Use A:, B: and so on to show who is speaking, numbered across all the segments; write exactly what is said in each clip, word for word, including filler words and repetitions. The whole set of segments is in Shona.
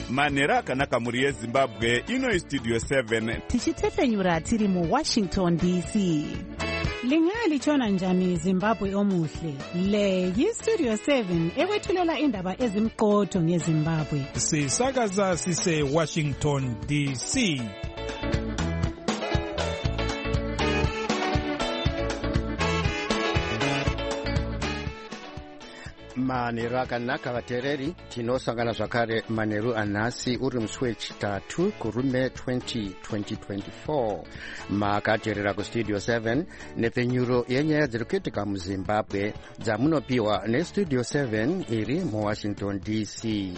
A: manhero akanaka muri yezimbabwe. Ino istudio seven
B: tichitefenyura tiri mu Washington D C. Lingalitshona njani Zimbabwe omuhle? Le yistudio seven ewethulela indaba ezimqotho ngeZimbabwe.
C: Sisakaza sise Washington D C.
D: Manhero akanaka vateereri, tinosangana zvakare manheru anhasi uri musi wechitatu kurume twenty twenty-four. Makateerera kustudio seven nepfenyuro yenyaya dziri kuitika muZimbabwe dzamunopiwa nestudio seven iri muWashington D C.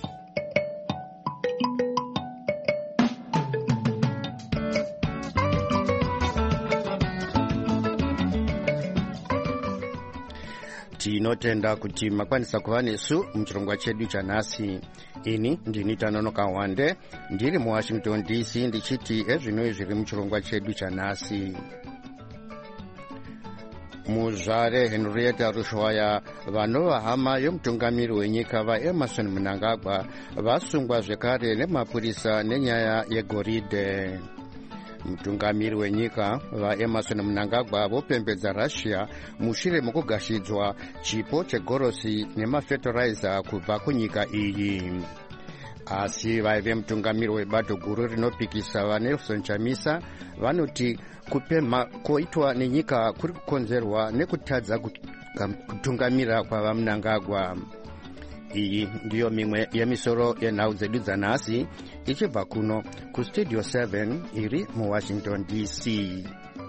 D: Tinotenda kuti makwanisa kuva nesu muchirongwa chedu chanhasi. Ini ndini Tanonoka Wande, ndiri muWashington D C ndichiti ezvinoi zviri muchirongwa chedu chanhasi. Muzvare Henrietta Rushwaya, vanova hama yomutungamiri wenyika vaEmmerson Mnangagwa, vasungwa zvekare nemapurisa nenyaya yegoridhe. Mutungamiri wenyika vaEmmerson Mnangagwa vopembedza Russia mushure mokugashidzwa chipo chegorosi nemafertilizer kubva kunyika iyi. Asi vaive mutungamiri webato guru rinopikisa vaNelson Chamisa vanoti kupemha koitwa nenyika kuri kukonzerwa nekutadza kutungamira kwavaMnangagwa. Iyi ndiyo mimwe yemisoro yenhau dzedu dzanhasi ichibva kuno kustudio seven iri muWashington D C.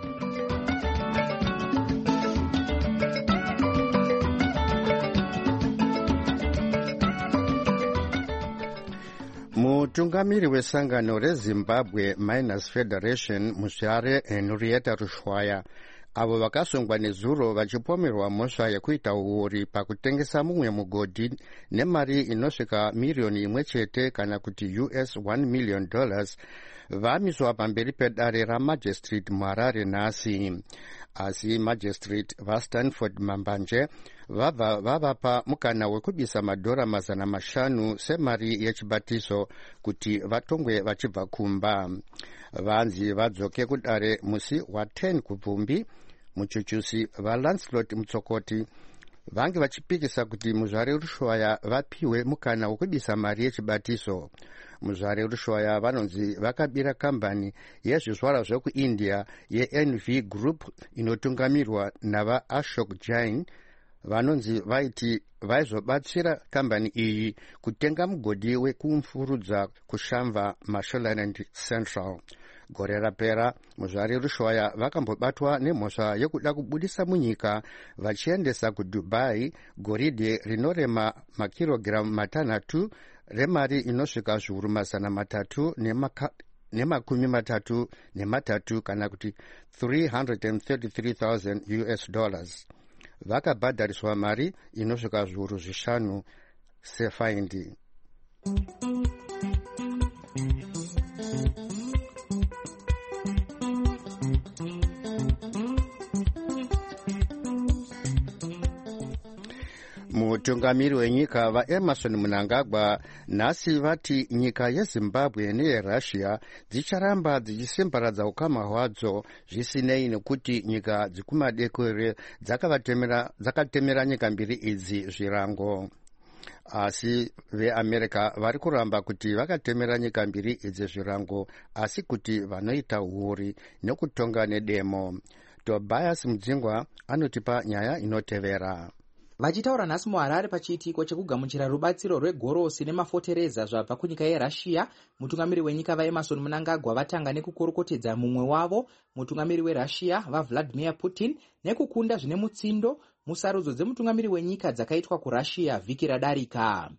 D: Mutungamiri wesangano reZimbabwe Miners Federation Muzvare Henrietta Rushwaya, avo vakasungwa nezuro vachipomerwa mhosva yekuita uori pakutengesa mumwe mugodhi nemari inosvika miriyoni imwe chete kana kuti U S one million dollars, vamiswa pamberi pedare ramajistrate muHarare nhasi. Asi magistrate vaStanford Mambanje vabva vavapa mukana wekubisa madhora mazana mashanu semari yechibatiso kuti vatongwe vachibva kumba. Vanzi vadzoke kudare musi wa ten kubvumbi. Muchuchusi vaLancelot Mutsokoti vange vachipikisa kuti Muzvare Rushwaya vapiwe mukana wekubisa mari yechibatiso. Muzvare Rushwaya vanonzi vakabira kambani yezvizvarwa zvekuIndia yeN V Group inotungamirwa navaAshok Jain, vanonzi vaiti vaizobatsira kambani iyi kutenga mugodhi wekumfurudza kushamva Mashonaland Central. Gore rapera Muzvare Rushwaya vakambobatwa nemhosva yekuda kubudisa munyika vachiendesa kuDubai goridhe rinorema makirogiramu matanhatu remari inosvika zviuru mazana matatu nemakumi matatu nematatu kana kuti three hundred thirty-three thousand U S dollars. Vakabhadhariswa mari inosvika zviuru zvishanu sefaindi. Mutungamiri wenyika vaEmmerson Mnangagwa nhasi vati nyika yeZimbabwe neyeRussia dzicharamba dzichisimbaradza ukama hwadzo zvisinei nekuti nyika dzikumadekore dzakavatemera dzakatemera nyika mbiri idzi zvirango. Asi veAmerica vari kuramba kuti vakatemera nyika mbiri idzi zvirango, asi kuti vanoita uori nekutonga nedemo. Tobias Mudzingwa anotipa nyaya inotevera.
E: Vachitaura nhasi muHarare pachiitiko chekugamuchira rubatsiro rwegorosi nemafotereza zvabva kunyika yeRussia, mutungamiri wenyika vaEmmerson Mnangagwa vatanga nekukorokotedza mumwe wavo, mutungamiri weRussia vaVladimir Putin, nekukunda zvine mutsindo musarudzo dzemutungamiri wenyika dzakaitwa kuRussia vhiki radarika.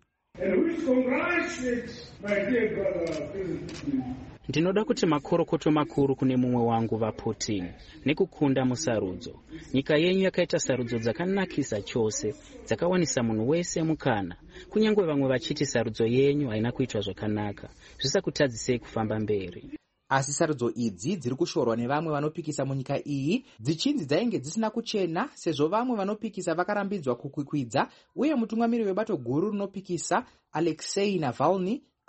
F: Ndinoda kuti makorokoto makuru kune mumwe wangu vaPutin nekukunda musarudzo. Nyika yenyu yakaita sarudzo dzakanakisa chose, dzakawanisa munhu wese mukana, kunyangwe vamwe vachiti sarudzo yenyu haina kuitwa zvakanaka, zvisakutadzisei kufamba mberi.
E: Asi sarudzo idzi dziri kushorwa nevamwe vanopikisa munyika iyi dzichinzi dzainge dzisina kuchena, sezvo vamwe vanopikisa vakarambidzwa kukwikwidza, uye mutungamiri webato guru rinopikisa Alexei Navalny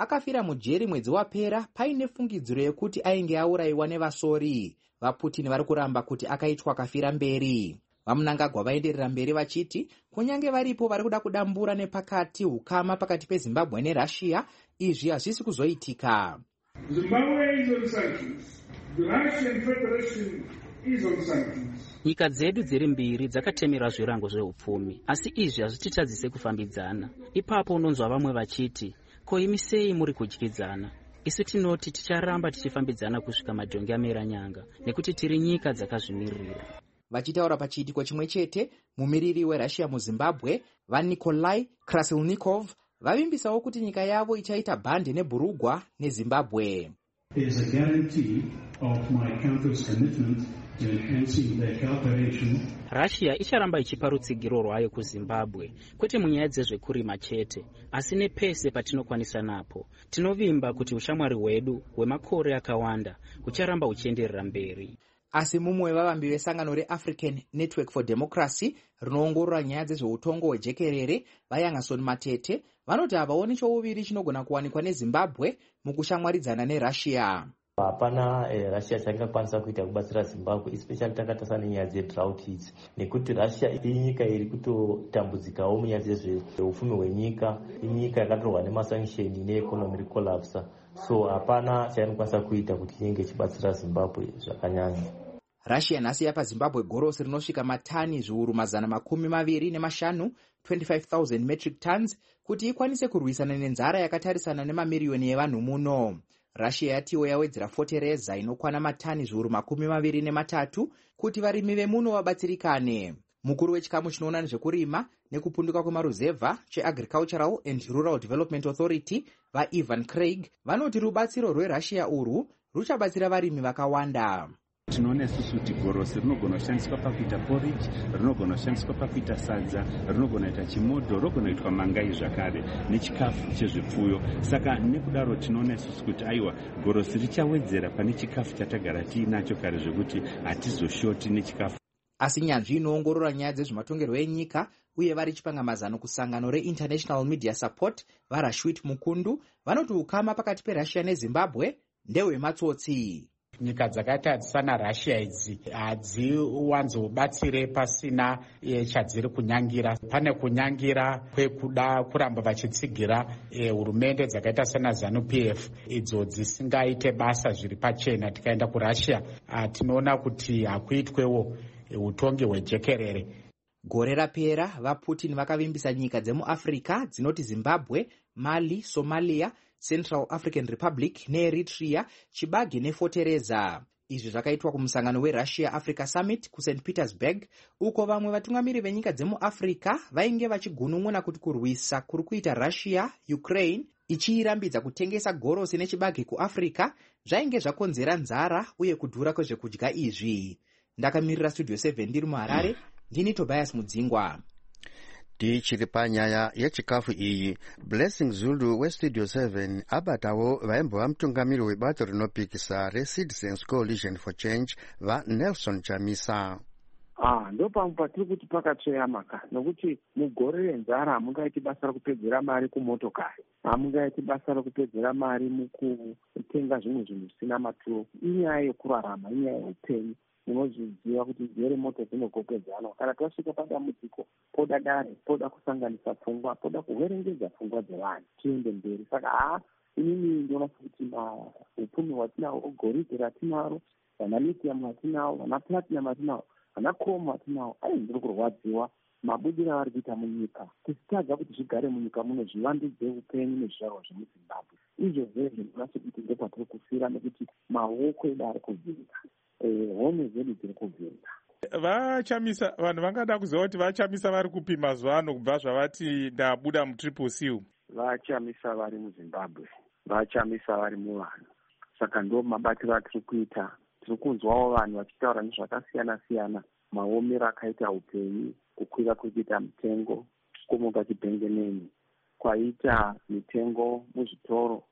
E: akafira mujeri mwedzi wapera paine fungidziro yekuti ainge aurayiwa nevasori. VaPutin vari kuramba kuti akaitwa kafira mberi. Vamunangagwa vaenderera mberi vachiti kunyange varipo vari kuda kudambura nepakati hukama pakati peZimbabwe neRussia, izvi hazvisi kuzoitika.
G: Zimbabwe is on sanctions. The Russian Federation is on sanctions.
F: Nyika dzedu dziri mbiri dzakatemera zvirango zveupfumi, asi izvi hazvititadzise kufambidzana. Ipapo unonzwa vamwe vachiti, ko imi sei muri kudyidzana? Isu tinoti ticharamba tichifambidzana kusvika madhongi amera nyanga, nekuti tiri nyika dzakazvimirira.
E: Vachitaura pachiitiko chimwe chete, mumiriri weRussia muZimbabwe, vaNikolai Krasilnikov, vavimbisawo kuti nyika yavo ichaita bhande neBhurugwa neZimbabwe.
H: There is a guarantee of my country's commitment to enhancing their cooperation.
F: Russia icharamba ichipa rutsigiro rwayo kuZimbabwe, kwete munyaya dzezvekurima chete, asi nepese patinokwanisa napo. Tinovimba kuti ushamwari hwedu hwemakore akawanda hucharamba huchienderera mberi.
E: Asi mumwe wevavambi vesangano reAfrican Network for Democracy rinoongorora nyaya dzezveutongo hwejekerere, vaYangason Matete, vanoti havaoni chouviri chinogona kuwanikwa neZimbabwe mukushamwaridzana neRussia.
I: Hapana eh, Russia changakwanisa kuita kubatsira Zimbabwe, especially takatarisa nenyaya dzedrought idzi, nekuti Russia inyika iri kutotambudzikawo munyaya dzezveupfumi hwenyika, inyika yakatorwa nemasanction neeconomic collapse. So hapana chainokwanisa kuita kuti inge ichibatsira Zimbabwe zvakanyanya.
E: Russia nhasi yapa Zimbabwe gorosi rinosvika matani zviuru mazana makumi maviri nemashanu, twenty-five thousand metric tons, kuti ikwanise kurwisana nenzara yakatarisana nemamiriyoni evanhu muno. Russia yatiwo yawedzera fotereza inokwana matani zviuru makumi maviri nematatu kuti varimi vemuno vabatsirikane. Mukuru wechikamu chinoona nezvekurima nekupunduka kwemaruzevha cheAgricultural and Rural Development Authority, vaIvan Craig, vanoti rubatsiro rweRussia urwu ruchabatsira varimi vakawanda.
A: Tinoona isusu kuti gorosi rinogona kushandiswa pakuita porridge, rinogona kushandiswa pakuita sadza, rinogona kuita chimodho, rinogona kuitwa mangai zvakare nechikafu chezvipfuyo. Saka nekudaro tinoona isusu kuti aiwa gorosi richawedzera pane chikafu chatagara tiinacho kare zvekuti hatizoshoti nechikafu.
E: Asi nyanzvi inoongorora nyaya dzezvematongerwo enyika uye vari chipangamazano kusangano reInternational Media Support, vaRashwit Mukundu, vanoti ukama pakati peRussia neZimbabwe ndehwematsotsi.
J: Nyika dzakaita sana Russia idzi hadziwanzobatsire pasina chadziri kunyangira. Pane kunyangira kwekuda kuramba vachitsigira hurumende dzakaita sana ZANU-P F idzo dzisingaite basa zviri pachena. Tikaenda kuRussia tinoona kuti hakuitwewo utongi hwejekerere.
E: Gore rapera vaPutin vakavimbisa nyika dzemuAfrica dzinoti Zimbabwe, Mali, Somalia, Central African Republic neEritrea chibage nefotereza. Izvi zvakaitwa kumusangano weRussia Africa Summit kuSaint Petersburg, uko vamwe vatungamiri venyika dzemuAfrica vainge vachigunun'una kuti kurwisa kuri kuita Russia Ukraine ichirambidza kutengesa gorosi nechibage kuAfrica zvainge zvakonzera nzara uye kudhura kwezvekudya izvi. Ndakamirira Studio seven ndiri muHarare, ndini Tobias Mudzingwa.
D: Tichiri panyaya yechikafu iyi, Blessing Zulu weStudio seven abatawo vaimbova mutungamiri webato rinopikisa reCitizens Coalition for Change vaNelson Chamisa.
K: Ah, ndo pamwe patiri kuti pakatsveyamaka, nokuti mugore renzara hamungaiti basa rekupedzera mari kumotokari, hamungaiti basa rekupedzera mari mukutenga zvimwe zvinhu zvisina maturo. Inyaya yekurarama, inyaya yeupenyu. Unozviziva kuti dzere moto dzinogopedzana. Kana twasvika padambudziko, poda dare, poda kusanganisa pfungwa, poda kuverengedza pfungwa dzevanhu tiende mberi. Saka ha inini ndinoona kuti upfumi hwatinahwo, goridhe ratinaro, vana lithium vatinavo, vana platinum vatinavo, vana chrome vatinavo, ai ndiri kurwadziwa mabudiro avari kuita munyika. Tisitadza kuti zvigare munyika muno zvivandudze upenyu nezvizvarwa zvemuZimbabwe. Izvo zvezvo ndinoona kuti ndopatiri kufira nekuti maoko edu ari kubvira. Home zedu dziri kubvira.
C: Vachamisa, vanhu vangada kuziva kuti vachamisa vari kupi mazuva ano kubva zvavati ndabuda mutriple C?
K: Vachamisa vari muZimbabwe, vachamisa vari muvanhu. Saka ndo mabatiro atiri kuita. Tiri kunzwawo vanhu vachitaura nezvakasiyana siyana, maomero akaita upenyu, kukwira kuita mitengo, kumuka chibhengeneni, kwaita mitengo muzvitoro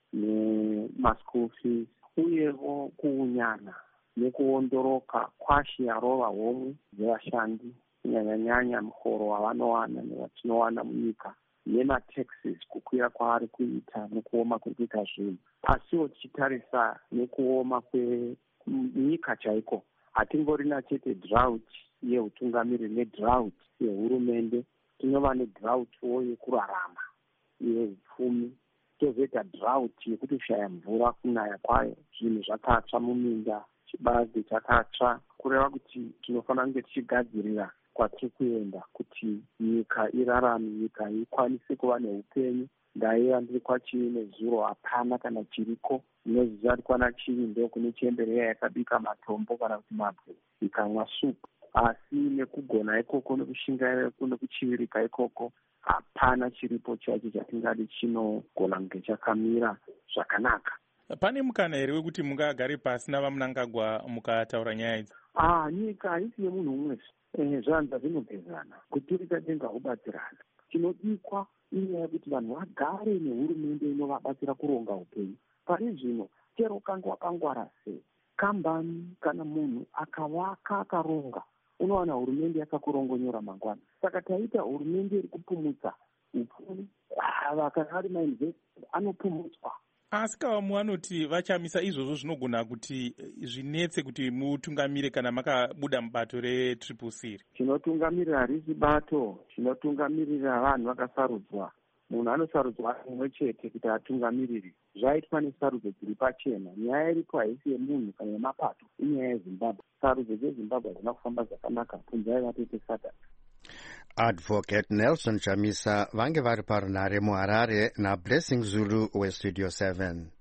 K: nemaschool fees, uyewo kuunyana nekuondoroka kwashi yarova homwe dzevashandi, kunyanya-nyanya muhoro wavanowana nevatinowana munyika nemataxes kukwira kwaari kuita nekuoma kuri kuita zvinhu. Asiwo tichitarisa nekuoma kwenyika chaiko, hatingorina chete drought yeutungamiriri nedrought yehurumende, tinova nedroughtwo yekurarama yeupfumi, tozoita drought yekuti kushaya mvura kunaya kwayo, zvinhu zvakatsva muminda, chibage chakatsva, kureva kuti tinofanira kunge tichigadzirira kwatiri kuenda kuti nyika irarame, nyika ikwanise kuva neupenyu. Ndaiva ndiri kwachii nezuro hapana kana chiriko, inoziva kuti kwana chii ndo kune chembereya yakabika matombo kana kuti mabwe ikamwa supu. Asi nekugona ikoko nekushingaira nekuchivirika ikoko hapana chiripo chacho chatingadi chinogona kunge chakamira zvakanaka.
C: Pane mukana here wekuti mungagare pasi navamunangagwa mukataura nyaya idzi?
K: Ah, nyika haisi yemunhu umwe. Eh, zvanza zvinogezana, kuturika denga ubatsirana. Chinodikwa inyaya yekuti vanhu vagare nehurumende inovabatsira kuronga upenyu. Pari zvino chero kanga wakangwara sei, kambani kana munhu akavaka akaronga, unowana hurumende yakakurongonyora mangwana. Saka taita hurumende iri kupumutsa upfumi, kana ari mainvesti anopumutswa.
C: Asi kavamu vanoti vachamisa izvozvo zvinogona kuti zvinetse kuti mutungamire kana makabuda mubato retriple C.
K: Chinotungamirira harisi bato, chinotungamirira vanhu vakasarudzwa. Munhu anosarudzwa mumwe chete kuti atungamiriri. Zvaitwa nesarudzo dziri pachena. Nyaya iripo haisi yemunhu kana yemapato, inyaya yeZimbabwe. Sarudzo dzeZimbabwe hazina kufamba zvakanaka, kunzai vatete Saturday.
D: Advocate Nelson Chamisa vange vari parunare muHarare naBlessing Zulu weStudio seven.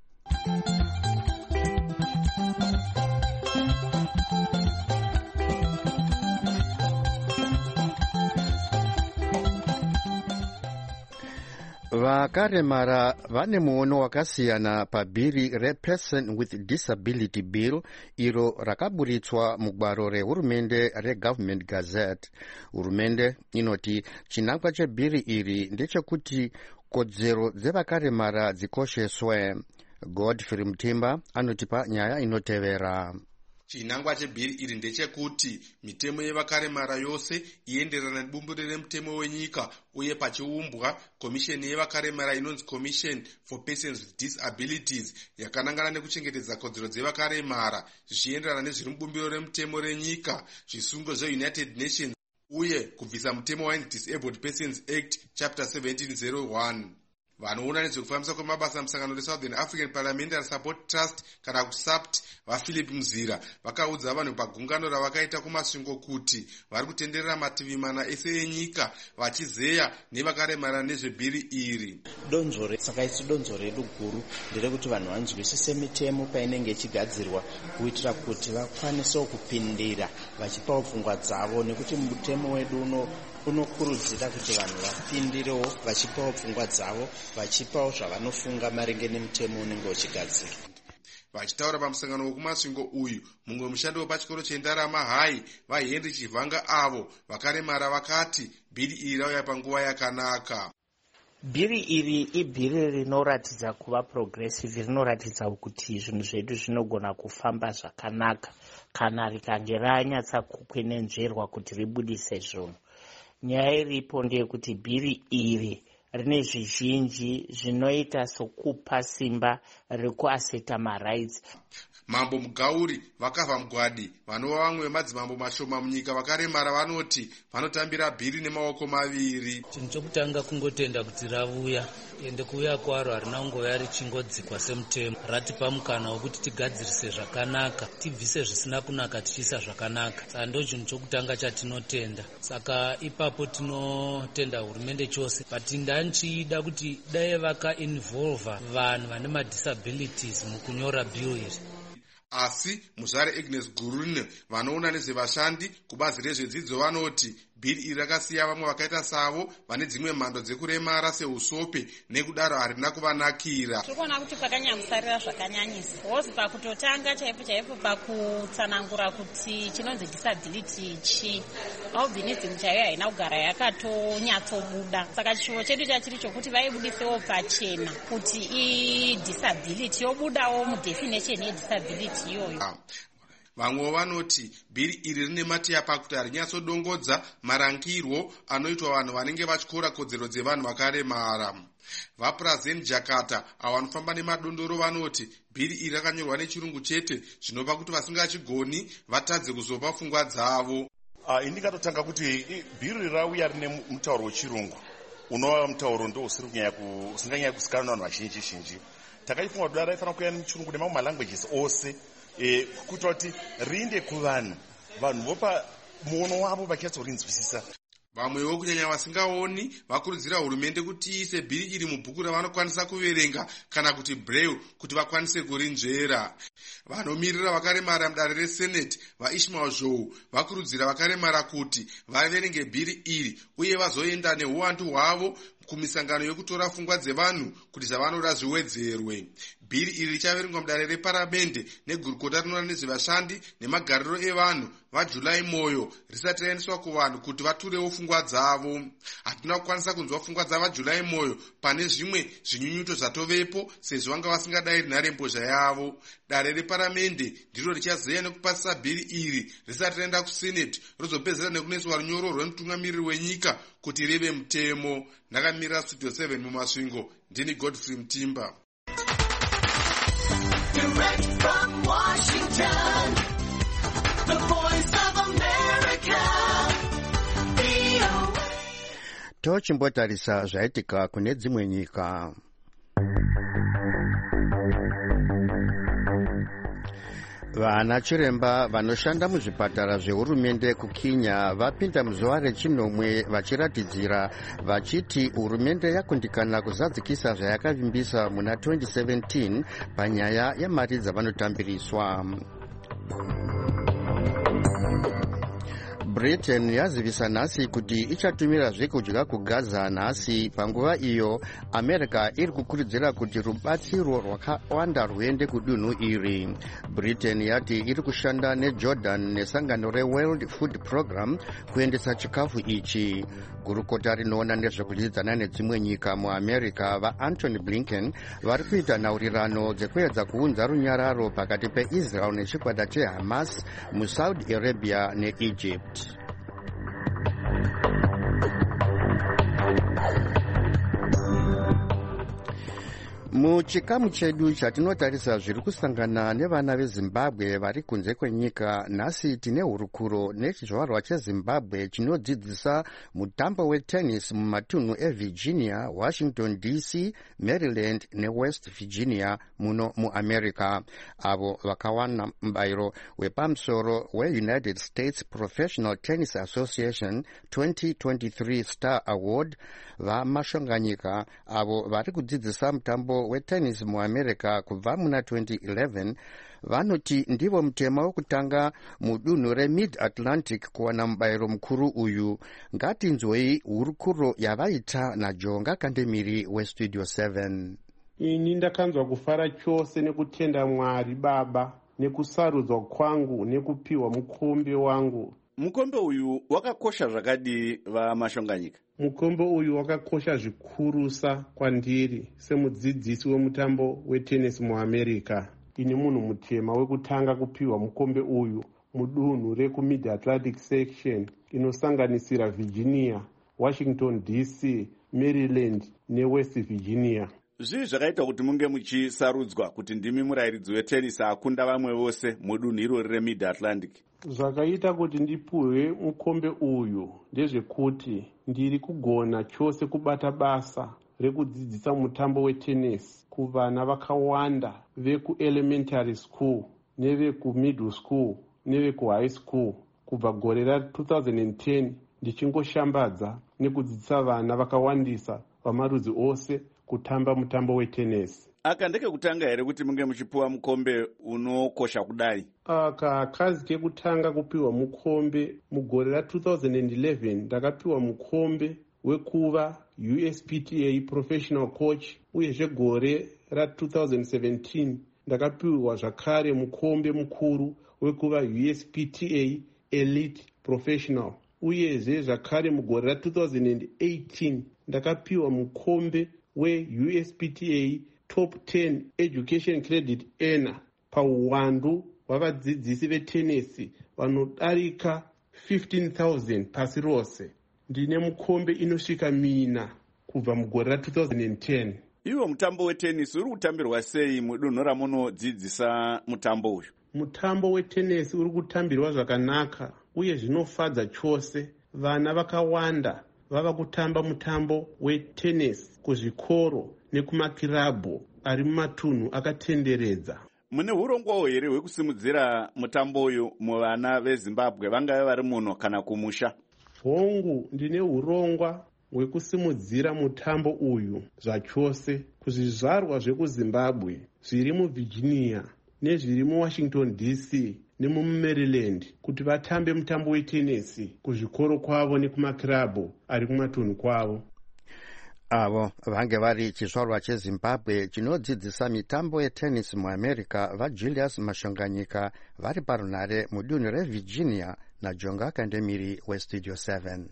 D: Vakaremara vane muono wakasiyana pabhiri rePerson with Disability Bill iro rakaburitswa mugwaro rehurumende reGovernment Gazette. Hurumende inoti chinangwa chebhiri iri ndechekuti kodzero dzevakaremara dzikosheswe. Godfrey Mutimba anotipa nyaya inotevera.
L: Chinangwa chebhiri iri ndechekuti mitemo yevakaremara yose ienderana nebumbiro remutemo wenyika uye pachiumbwa komisheni yevakaremara inonzi Commission for Persons with Disabilities yakanangana nekuchengetedza kodzero dzevakaremara zvichienderana nezviri mubumbiro remutemo renyika, zvisungo zveUnited Nations uye kubvisa mutemo waDisabled Persons Act Chapter seventeen oh one. Vanoona nezvekufambisa kwemabasa musangano reSouthern African Parliamentary Support Trust kana kuti S A P T vaPhilip Mzira vakaudza vanhu pagungano ravakaita kumasvingo kuti vari kutenderera mativi mana ese enyika vachizeya nevakaremara nezvebhiri iri.
M: Donzvo saka isi donzvo redu guru nderekuti vanhu vanzwisise mitemo painenge ichigadzirwa kuitira kuti vakwanisewo kupindira vachipawo pfungwa dzavo, nekuti mutemo wedu uno unokurudzira kuti vanhu vapindirewo vachipawo pfungwa dzavo, vachipawo zvavanofunga maringe nemutemo unenge uchigadzirwa.
L: Vachitaura pamusangano wekumasvingo uyu, mumwe mushandi wepachikoro chendarama hai vaHenry Chivanga avo vakaremara vakati bhiri iri rauya panguva yakanaka.
N: Bhiri iri ibhiri rinoratidza kuva progressive, rinoratidza kuti zvinhu zvedu zvinogona kufamba zvakanaka kana rikange ranyatsa kukwenenzverwa kuti ribudise zvinhu. Nyaya iripo ndeyekuti bhiri iri rine zvizhinji zvinoita sokupa simba rekuaseta marights.
L: Mambo Mugauri vakavha mugwadi vanova vamwe vemadzimambo mashoma munyika vakaremara vanoti vanotambira bhiri nemaoko maviri.
O: Chinhu chokutanga kungotenda kuti ravuya, ende kuuya kwaro harina kungova richingodzikwa semutemo, ratipa mukana wekuti tigadzirise zvakanaka, tibvise zvisina kunaka tichiisa zvakanaka. Saka ndo chinhu chokutanga chatinotenda. Saka ipapo tinotenda hurumende chose, but ndanchida kuti dai vakainvolva vanhu vane madisabilities mukunyora bill iri.
L: Asi muzvare Agnes Gurune vanoona nezvevashandi kubazi rezvedzidzo vanoti bhiri iri rakasiya vamwe vakaita savo vane dzimwe mhando dzekuremara seusope, nekudaro harina kuvanakira.
P: Tirikuona kuti pakanyamusarira zvakanyanyisa. Hozi pakutotanga chaipo chaipo pakutsanangura kuti chinonzi disability chi albinism chaiyo haina kugara yakatonyatsobuda. Saka chishuvo chedu chachiri chokuti vaibudisewo pachena kuti idisability yobudawo mudefinition yedisability iyoyo.
L: Vamwe vanoti bhiri iri rine matiya pakuti harinyatsodongodza marangirwo anoitwa vanhu vanenge vachikora kodzero dzevanhu vakaremara. VaPrazen Jakarta avo vanofamba nemadondoro vanoti bhiri iri rakanyorwa nechirungu chete zvinova kuti vasingachigoni vatadze kuzopa pfungwa dzavo.
Q: Uh, indingatotanga kuti bhiri rauya rine mutauro wechirungu unova mutauro ndo usinganyanya kuzikanwa navanhu vazhinji zhinji. Takaifunga kuti raifanira kuuya nechirungu nemamwe malanguages ose e, kuitira kuti riinde kuvanhu vanhu vopa muono wavo vachinatsorinzwisisa.
L: Vamwewo kunyanya vasingaoni vakurudzira hurumende kuti iise bhiri iri mubhuku ravanokwanisa kuverenga kana kuti braille kuti vakwanise kurinzvera. Vanomirira vakaremara mudare reseneti vaIshmael Zhou vakurudzira vakaremara kuti vaverenge bhiri iri uye vazoenda neuwandu hwavo kumisangano yekutora pfungwa dzevanhu kuti zvavanoda zviwedzerwe. Bhiri iri richaverengwa mudare reparamende negurukota rinoona nezvevashandi nemagariro evanhu vaJulai Moyo risati raendeswa kuvanhu kuti vaturewo pfungwa dzavo. Hatina kukwanisa kunzwa pfungwa dzavaJulai Moyo pane zvimwe zvinyunyuto zvatovepo sezvo vanga vasingadai nharembozha yavo. Dare reparamende ndiro richazeya nekupasisa bhiri iri risati raenda kuseneti rozopedzera nekuneswa runyoro rwemutungamiriri wenyika kuti rive mutemo. Ndakamirira Studio seven mumasvingo, ndini Godfrey Mtimba.
R: Direct from Washington, the voice of America, V O A.
D: Tochimbotarisa zvaitika kune dzimwe nyika. Vana chiremba vanoshanda muzvipatara zvehurumende kuKenya vapinda muzuva rechinomwe vachiratidzira vachiti hurumende yakundikana kuzadzikisa zvayakavimbisa muna twenty seventeen panyaya yemari dzavanotambiriswa. Britain yazivisa nhasi kuti ichatumira zvekudya kuGaza nhasi panguva iyo America iri kukurudzira kuti rubatsiro rwakawanda rwuende kudunhu iri. Britain yati iri kushanda neJordan nesangano reWorld Food Program kuendesa chikafu ichi. Gurukota rinoona nezvekudyidzana nedzimwe nyika muAmerica vaAntony Blinken vari kuita nhaurirano dzekuedza kuunza runyararo pakati peIsrael nechikwata cheHamas muSaudi Arabia neEgypt. Muchikamu chedu chatinotarisa zviri kusangana nevana veZimbabwe vari kunze kwenyika, nhasi tine hurukuro nechizvarwa cheZimbabwe chinodzidzisa mutambo wetennis mumatunhu eVirginia, Washington D C, Maryland neWest Virginia muno muAmerica. Avo vakawana mubayiro wepamusoro weUnited States Professional Tennis Association twenty twenty-three Star Award vamashonganyika avo vari kudzidzisa mutambo wetennis muAmerica kubva muna twenty eleven vanoti ndivo mutema wekutanga mudunhu reMid-Atlantic kuwana mubayiro mukuru uyu. Ngatinzwei hurukuro yavaita naJonga Kandemiri weStudio seven.
S: Ini ndakanzwa kufara chose nekutenda Mwari Baba nekusarudzwa kwangu nekupiwa mukombe wangu.
T: Mukombe uyu wakakosha zvakadi vamashonganyika?
S: Mukombe uyu wakakosha zvikurusa kwandiri semudzidzisi wemutambo wetennis muAmerica. Ini munhu mutema wekutanga kupiwa mukombe uyu mudunhu reku-Mid-Atlantic section inosanganisira Virginia, Washington D C, Maryland neWest Virginia.
T: Zvii zvakaita kuti munge muchisarudzwa kuti ndimi murayiridzi wetennis akunda vamwe vose mudunhu irori reMid-Atlantic?
S: Zvakaita kuti ndipuhwe mukombe uyu ndezvekuti ndiri kugona chose kubata basa rekudzidzisa mutambo wetennis kuvana vakawanda veku-elementary school neveku-middle school neveku-high school kubva gore ra-twenty ten ndichingoshambadza nekudzidzisa vana vakawandisa vamarudzi ose kutamba mutambo wetennis.
T: Aka ndeke kutanga here kuti munge muchipiwa mukombe unokosha kudai?
S: Aka kazi kekutanga kupiwa mukombe. Mugore ra-twenty eleven ndakapiwa mukombe wekuva U S P T A professional coach, uyezve gore ra-twenty seventeen ndakapiwa zvakare mukombe mukuru wekuva U S P T A elite professional, uyezve zvakare mugore ra-twenty eighteen ndakapiwa mukombe we-U S P T A top ten education credit earner pauwandu wavadzidzisi vetenesi vanodarika fifteen thousand pasi rose. Ndine mukombe inosvika mina kubva mugore ra two thousand ten.
T: Iwo mutambo wetenisi uri kutambirwa sei mudunhu ramunodzidzisa mutambo uyu?
S: Mutambo wetenesi uri kutambirwa zvakanaka uye zvinofadza chose. Vana vakawanda vava kutamba mutambo wetenisi kuzvikoro nekumakirabhu ari mumatunhu akatenderedza.
T: Mune urongwawo here hwekusimudzira mutambo uyu muvana veZimbabwe vangave vari muno kana kumusha?
S: Hongu, ndine urongwa hwekusimudzira mutambo uyu zvachose kuzvizvarwa zvekuZimbabwe zviri muVirginia nezviri muWashington D C nemuMaryland kuti vatambe mutambo wetenesi kuzvikoro kwavo nekumakirabhu ari kumatunhu kwavo.
D: Avo vange vari chizvarwa cheZimbabwe chinodzidzisa mitambo yetenisi muAmerica vaJulius Mashonganyika vari parunhare mudunhu reVirginia naJonga Akandemiri weStudio seven.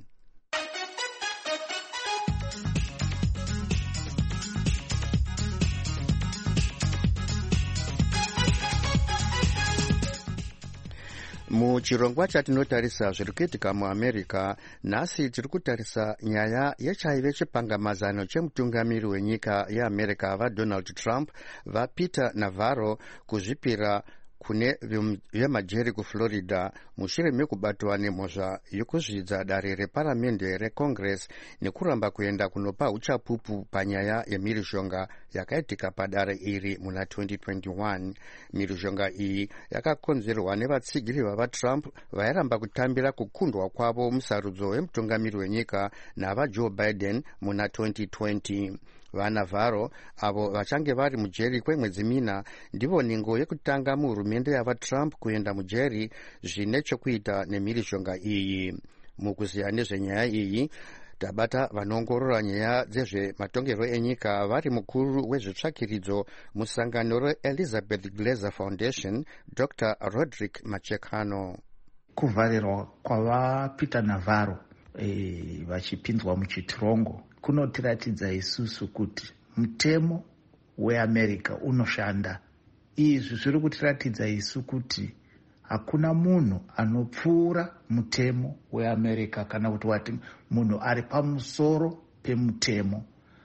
D: Muchirongwa chatinotarisa zviri kuitika muAmerica, nhasi tiri kutarisa nyaya yechaive chipangamazano chemutungamiri wenyika yeAmerica vaDonald Trump vaPeter Navarro kuzvipira kune vemajeri kuFlorida mushure mekubatwa nemhosva yekuzvidza dare reparamende reCongress nekuramba kuenda kunopa uchapupu panyaya yemhirizhonga yakaitika padare iri muna twenty twenty-one. Mhirizhonga iyi yakakonzerwa nevatsigiri vavaTrump vairamba kutambira kukundwa kwavo musarudzo wemutungamiri wenyika navaJoe Biden muna twenty twenty. VaNavarro avo vachange vari mujeri kwemwedzi mina ndivo ningo yekutanga muhurumende yavaTrump kuenda mujeri zvine chokuita nemhirizhonga iyi. Mukuziya nezvenyaya iyi tabata vanoongorora nyaya dzezvematongerwo enyika vari mukuru wezvitsvakiridzo musangano reElizabeth Glaser Foundation Doctor Roderick Machekano.
N: Kuvharirwa kwavaPeter Navarro e, vachipinzwa muchitirongo kunotiratidza isusu kuti mutemo weAmerica unoshanda. Izvi zviri kutiratidza isu kuti hakuna munhu anopfuura mutemo weAmerica kana kuti wati munhu ari pamusoro pemutemo.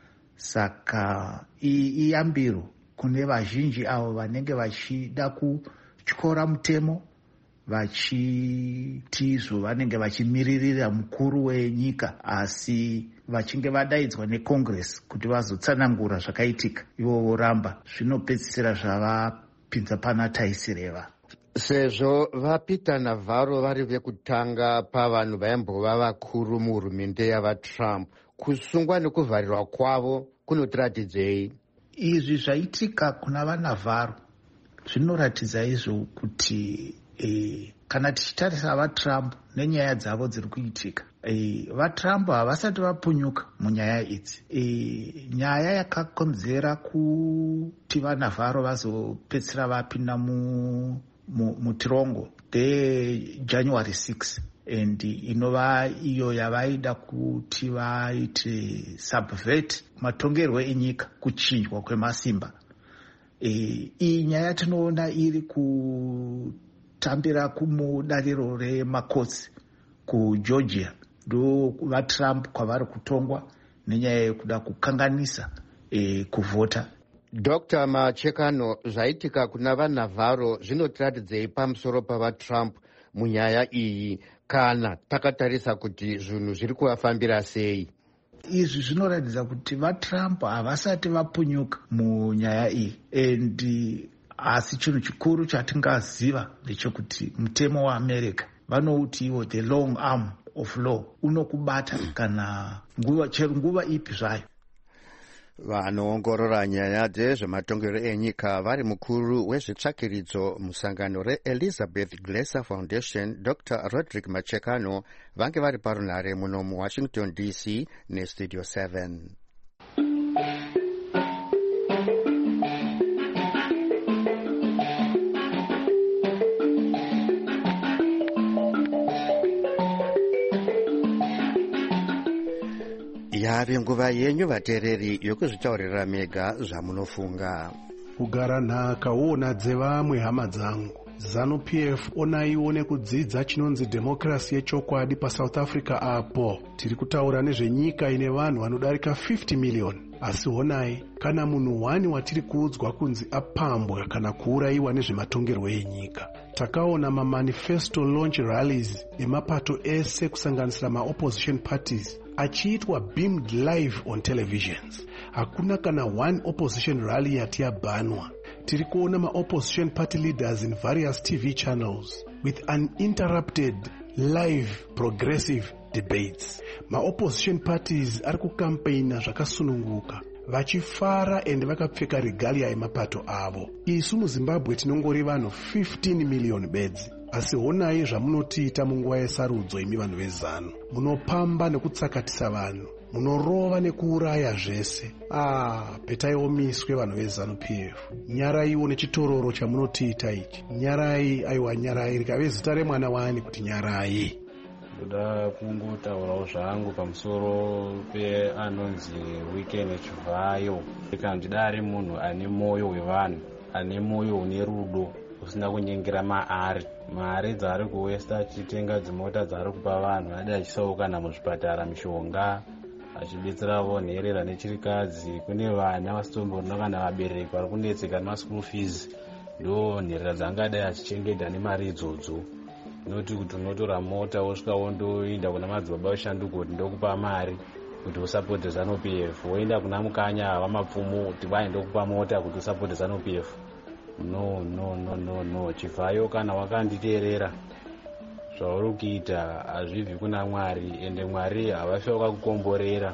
N: Saka iyi iyambiro kune vazhinji avo vanenge vachida kutyora mutemo vachiti izvo vanenge vachimiririra mukuru wenyika asi vachinge vadaidzwa neCongress kuti vazotsanangura zvakaitika ivo voramba, zvinopedzisira zvavapinza pana taisireva.
D: Sezvo vaPeter Navarro vari vekutanga pavanhu vaimbova vakuru muhurumende yavaTrump, kusungwa nekuvharirwa kwavo kunotiratidzei?
N: Izvi zvaitika kuna vaNavarro zvinoratidza izvo kuti e, kana tichitarisa vaTrump nenyaya dzavo dziri kuitika, e, vaTrump havasati vapunyuka munyaya idzi. E, nyaya yakakonzera kuti vaNavarro vazopedzisira vapinda mu mutirongo ndeJanuary sixth and inova iyo yavaida kuti vaite subvert matongerwo enyika, kuchinjwa kwemasimba. E, iyi nyaya tinoona iri kutambira kumudariro remakotsi kuGeorgia, ndo vaTrump kwavari kutongwa nenyaya yekuda kukanganisa e, kuvhota.
D: Doctor Machekano, zvaitika kuna vaNavarro zvinotiratidzei pamusoro pavaTrump munyaya iyi kana takatarisa kuti zvinhu zviri kuvafambira sei?
N: Izvi zvinoratidza kuti vaTrump havasati vapunyuka munyaya iyi, and asi chinhu chikuru chatingaziva ndechekuti mutemo waAmerica vanouti iwo the long arm of law unokubata kana nguva chero nguva ipi zvayo.
D: Vanoongorora nyaya dzezvematongero enyika vari mukuru wezvitsvakiridzo musangano reElizabeth Glaser Foundation Doctor Roderick Machekano vange vari parunhare muno muWashington D C neStudio seven. Yave nguva yenyu vateereri yokuzvitaurira mega zvamunofunga.
U: Kugara nhaka woona dzevamwe hama dzangu
H: ZANU-P F onaiwo nekudzidza chinonzi democracy yechokwadi paSouth Africa apo tiri kutaura nezvenyika ine vanhu vanodarika fifty million. Asi honai, kana munhu wani watiri kuudzwa kunzi apambwa kana kuurayiwa nezvematongerwo enyika. Takaona mamanifesto launch rallies emapato ese kusanganisira maopposition parties achiitwa beamed live on televisions. Hakuna kana one opposition rally yati yabanwa. Tiri kuona ma-opposition party leaders in various T V channels with uninterrupted live progressive debates. Ma-opposition parties ari kukampaina zvakasununguka vachifara ende vakapfeka regalia emapato avo. Isu muZimbabwe tinongori vanhu fifteen million bedzi. Asi honai zvamunotiita munguva yesarudzo imi vanhu vezanu. Munopamba nekutsakatisa vanhu, munorova nekuuraya zvese. Ah, petaiwo miswe vanhu veZANU-P F. Nyaraiwo nechitororo chamunotiita ichi. Nyarai, aiwa nyarai, rikave zita remwana wani kuti nyarai.
U: Ndoda kungotaurawo zvangu pamusoro peanonzi Weekend Chivayo. Kana ndida ari munhu ane mwoyo wevanhu, ane mwoyo une rudo, usina kunyengera maari. Mari dzari kuwesta achitenga dzimota dzari kupa vanhu, adi achisaukana muzvipatara mishonga, achibetseravo nherera nechirikadzi. Kune vana vasitomborina kana vabereki vari kunetseka nemaschool fees. Ndo nherera dzangadai achichengeta nemari idzodzo. Noti kuti unotora mota wosvika wondoenda kuna madzibaba oshanduka kuti ndokupa mari kuti usapote ZANU-P F. Woenda kuna mukanya vamapfumo kuti vai ndokupa mota kuti usapote ZANU-P F. No, no, no, no, no. Chivayo kana wakanditeerera zvauri kuita hazvibvi kuna Mwari, ende Mwari havafi wakakukomborera.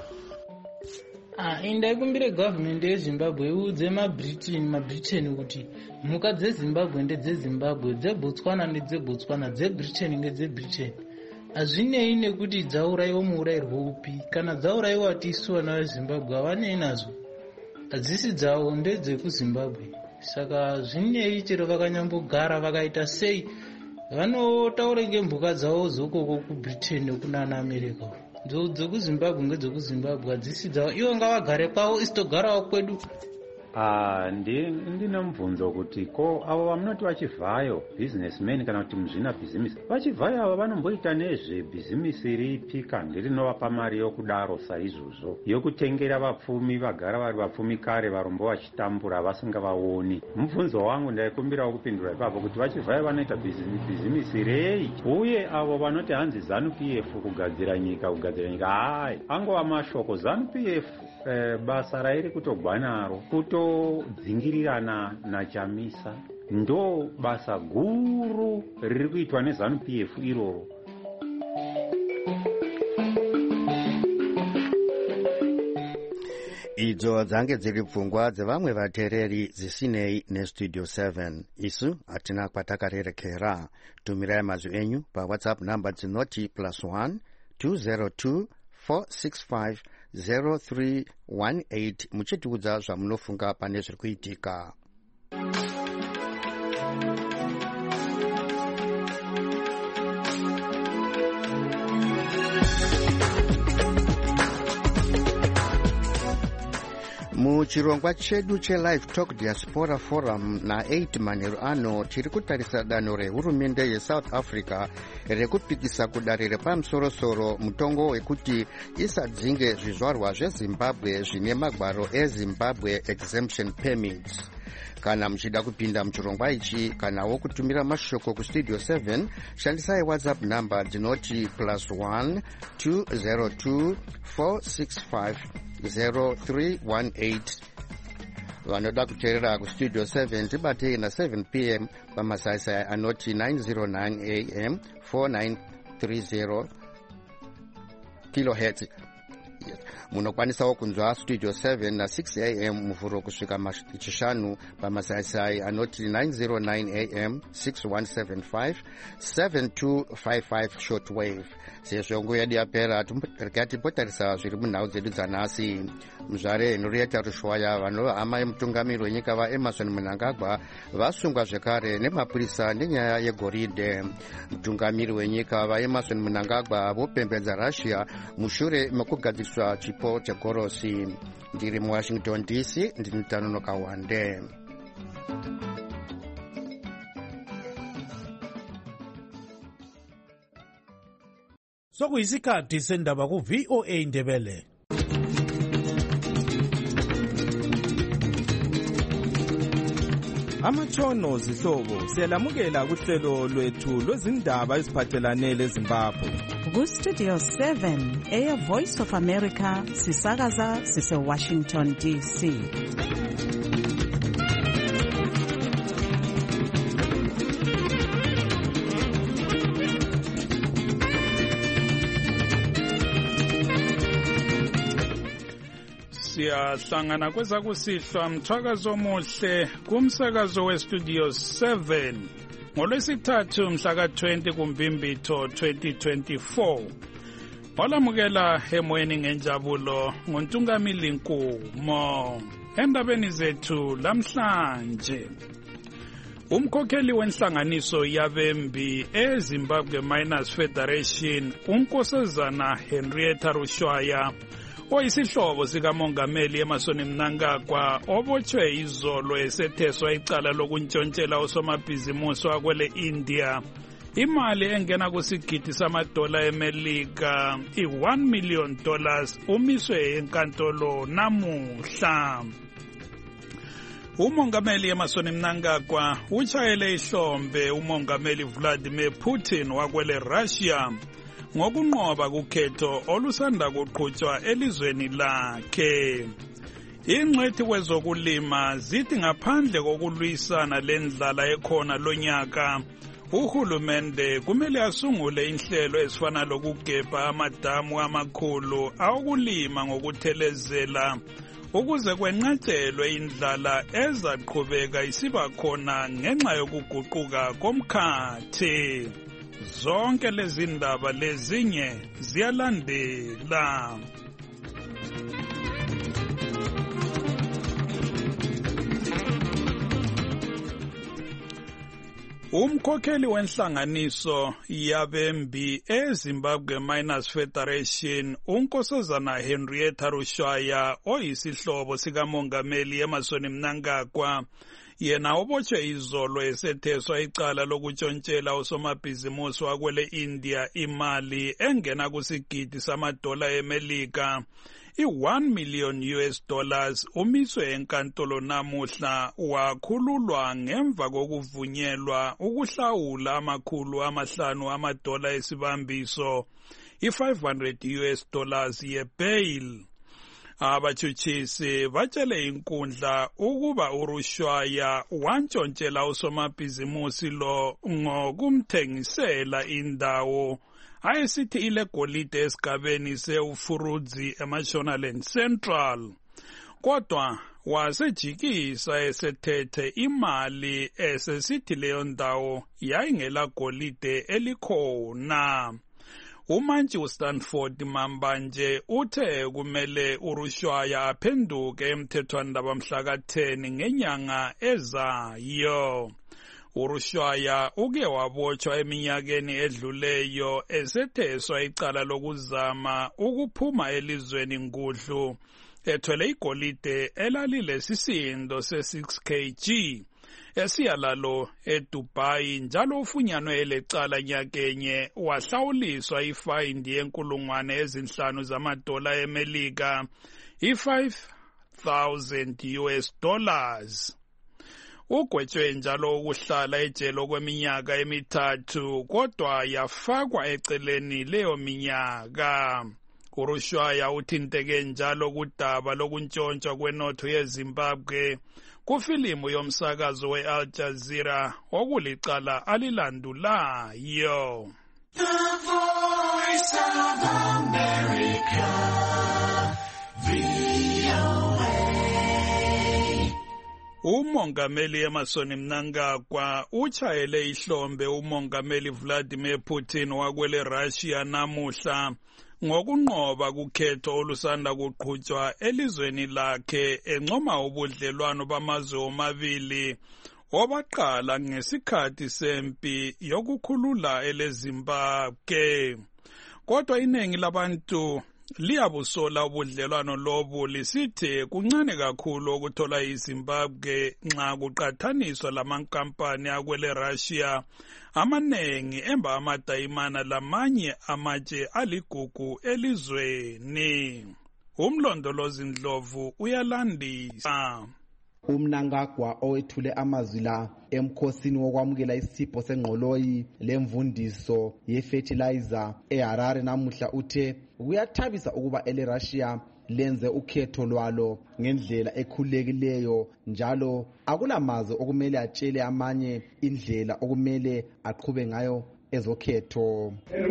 V: Ah, indaikumbire government yeZimbabwe iudze maBritain maBritain kuti mhuka dzeZimbabwe ndedzeZimbabwe, dzeBotswana ndedzeBotswana, dzeBritain ngedzeBritain. Hazvinei nekuti dzaurayiwa muurayirwo upi. Kana dzaurayiwa tisu vana veZimbabwe havanei nazvo. Hadzisi dzavo, ndedzekuZimbabwe. Saka zvinei chero vakanyambogara vakaita sei, vanotaura ngemhuka dzavo zokoko kuBritain nekunana America. DzekuZimbabwe ngedzekuZimbabwe, hadzisi dzavo. Ivo ngavagare kwavo, isitogarawo kwedu.
W: Ah, ndine mubvunzo kuti ko avo vamunoti vachivhayo businessmen kana kuti muzvina bhizimisi, vachivhayo ava vanomboita nezvebhizimisi ripi kandi rinovapa mari yokudaro saizvozvo, yokutengera vapfumi vagara vari vapfumi kare varombo vachitambura vasingavaoni? Mubvunzo wangu ndaikumbirawo kupindura ipapo kuti vachivhayo vanoita bhizimisi rei, uye avo vanoti hanzi ZANU-P F kugadzira nyika kugadzira nyika, hai angova mashoko. ZANU-P F eh, basa rairi kutogwa naro kutodzingirirana naChamisa, ndo basa guru riri kuitwa neZANU-P F iroro.
D: Idzo dzange dziri pfungwa dzevamwe vateereri dzisinei nestudio seven. Isu hatina kwatakarerekera. Tumirai mazwi enyu paWhatsApp namba dzinoti plus one two zero two four six five zero three one eight muchitiudza zvamunofunga pane zviri kuitika. Muchirongwa chedu chelive talk diaspora forum na eight manheru ano tiri kutarisa danho rehurumende yeSouth Africa rekupikisa kudare repamusorosoro mutongo wekuti isadzinge zvizvarwa zveZimbabwe zvine magwaro eZimbabwe exemption permits. Kana muchida kupinda muchirongwa ichi kanawo kutumira mashoko kustudio seven, shandisai WhatsApp namba dzinoti plus one two zero two four six five zero three one eight. Vanoda kuteerera kustudio seven tibatei na seven p m pamasaisai anoti nine oh nine a m four nine three zero kilohertz. Munokwanisawo kunzwa studio seven na six a m muvhuro kusvika machishanu pamasaisai anoti nine oh nine a m six one seven five seven two five five shortwave. Sezvo nguva yedu yapera tikatipotarisa zviri munhau dzedu dzanhasi. Muzvare Henrietta Rushwaya vanova hama yemutungamiri wenyika vaEmmerson Mnangagwa vasungwa zvekare nemapurisa nenyaya yegoridhe. Mutungamiri wenyika vaEmmerson Mnangagwa vopembedza Russia mushure mekugadziriswa chipo chegorosi. Ndiri muWashington D C, ndini Tanonoka Wande.
B: sokuyisikhathi sendaba ku-V O A Ndebele.
F: Amatshono zihlobo siyalamukela kuhlelo lwethu lwezindaba eziphathelane leZimbabwe.
G: Ku-Studio seven, Air Voice of America, sisakaza sise-Washington D C.
X: Siyahlangana kwezakusihlwa mthwakazo omuhle kumsakazo weStudio seven ngolwesithathu mhla ka-twenty kuMbimbitho twenty twenty-four. Olamukela emoyeni ngenjabulo nguntungamili Nkumo. Endabeni zethu lamhlanje, umkhokheli wenhlanganiso yabembi eZimbabwe Miners Federation unkosazana Henrietta Rushwaya oyisihlobo sikamongameli Emmerson Mnangagwa obotshwe izolo esetheswa icala lokuntshontshela osomabhizimusi wakwele India imali engena kusigidi samadola eMelika i-one million dollars umiswe enkantolo namuhla. Umongameli Emmerson Mnangagwa utshayele ihlombe umongameli Vladimir Putin wakwele Russia ngokunqoba kukhetho olusanda kuqhutshwa elizweni lakhe. Ingcwethi kwezokulima zithi ngaphandle kokulwisana lendlala ekhona lonyaka, uhulumende kumele asungule inhlelo ezifana lokugebha amadamu amakhulu awokulima ngokuthelezela ukuze kwenqatshelwe indlala ezaqhubeka isiba khona ngenxa yokuguquka komkhathi. Zonke lezi ndaba lezinye ziyalandela. Umkhokheli wenhlanganiso yabembi eZimbabwe Miners Federation unkosazana Henrietta Rushwaya oyisihlobo sikamongameli Emmerson Mnangagwa yena obotshwe izolo esetheswa icala lokutshontshela osomabhizimusi wakwele India imali engena kusigidi samadola eMelika i-one million U S dollars umiswe enkantolo namuhla wakhululwa ngemva kokuvunyelwa ukuhlawula amakhulu amahlanu amadola esibambiso i-five hundred U S dollars ye-bail. Abatshutshisi batshele inkundla ukuba uRushwaya wantshontshela usomabhizimusi lo ngokumthengisela indawo ayesithi ilegolide esigabeni se-Ufurudzi eMashonaland Central. Kodwa wasejikisa esethethe imali esesithi leyo ndawo yayingela golide elikhona. Umantshi uStanford Mambanje uthe kumele uRushwaya aphenduke emthethwandaba mhla ka-ten ngenyanga ezayo. uRushwaya uke wabotshwa eminyakeni edluleyo esetheswa icala lokuzama ukuphuma elizweni ngudlu ethwele igolide elalile sisindo se-six kilograms esiyalalo eDubai njalo ufunyanwe elecala nyakenye wahlawuliswa ifayindi yenkulungwane ezinhlanu zamadola eMelika i-five thousand U S dollars. Ugwetshwe njalo ukuhlala ejele okweminyaka emithathu kodwa yafakwa eceleni leyo minyaka. uRushwaya uthinteke njalo kudaba lokuntshontshwa kwenotho yeZimbabwe kufilimu yomsakazo we-Al Jazeera okulicala alilandulayo.
R: The Voice of America, V O A.
X: Umongameli Emmerson Mnangagwa utshayele ihlombe umongameli Vladimir Putin wakwele Russia namuhla ngokunqoba kukhetho olusanda kuqhutshwa elizweni lakhe encoma ubudlelwano bamazwe omabili obaqala ngesikhathi sempi yokukhulula eleZimbabwe. Kodwa iningi labantu liyabusola ubudlelwano lobu lisithi kuncane kakhulu ukuthola iZimbabwe nxa kuqathaniswa lamankampani akwele Russia amanengi emba amadayimana lamanye amatshe aligugu elizweni. Umlondolozi Ndlovu uyalandisa.
A: uMnangagwa owethule amazwi la emkhosini wokwamukela isipho sengqoloyi lemvundiso yefertilizer eHarare namuhla uthe kuyathabisa ukuba ele Russia lenze ukhetho lwalo ngendlela ekhululekileyo njalo akulamazwe okumele atshele amanye indlela okumele aqhube ngayo ezokhetho.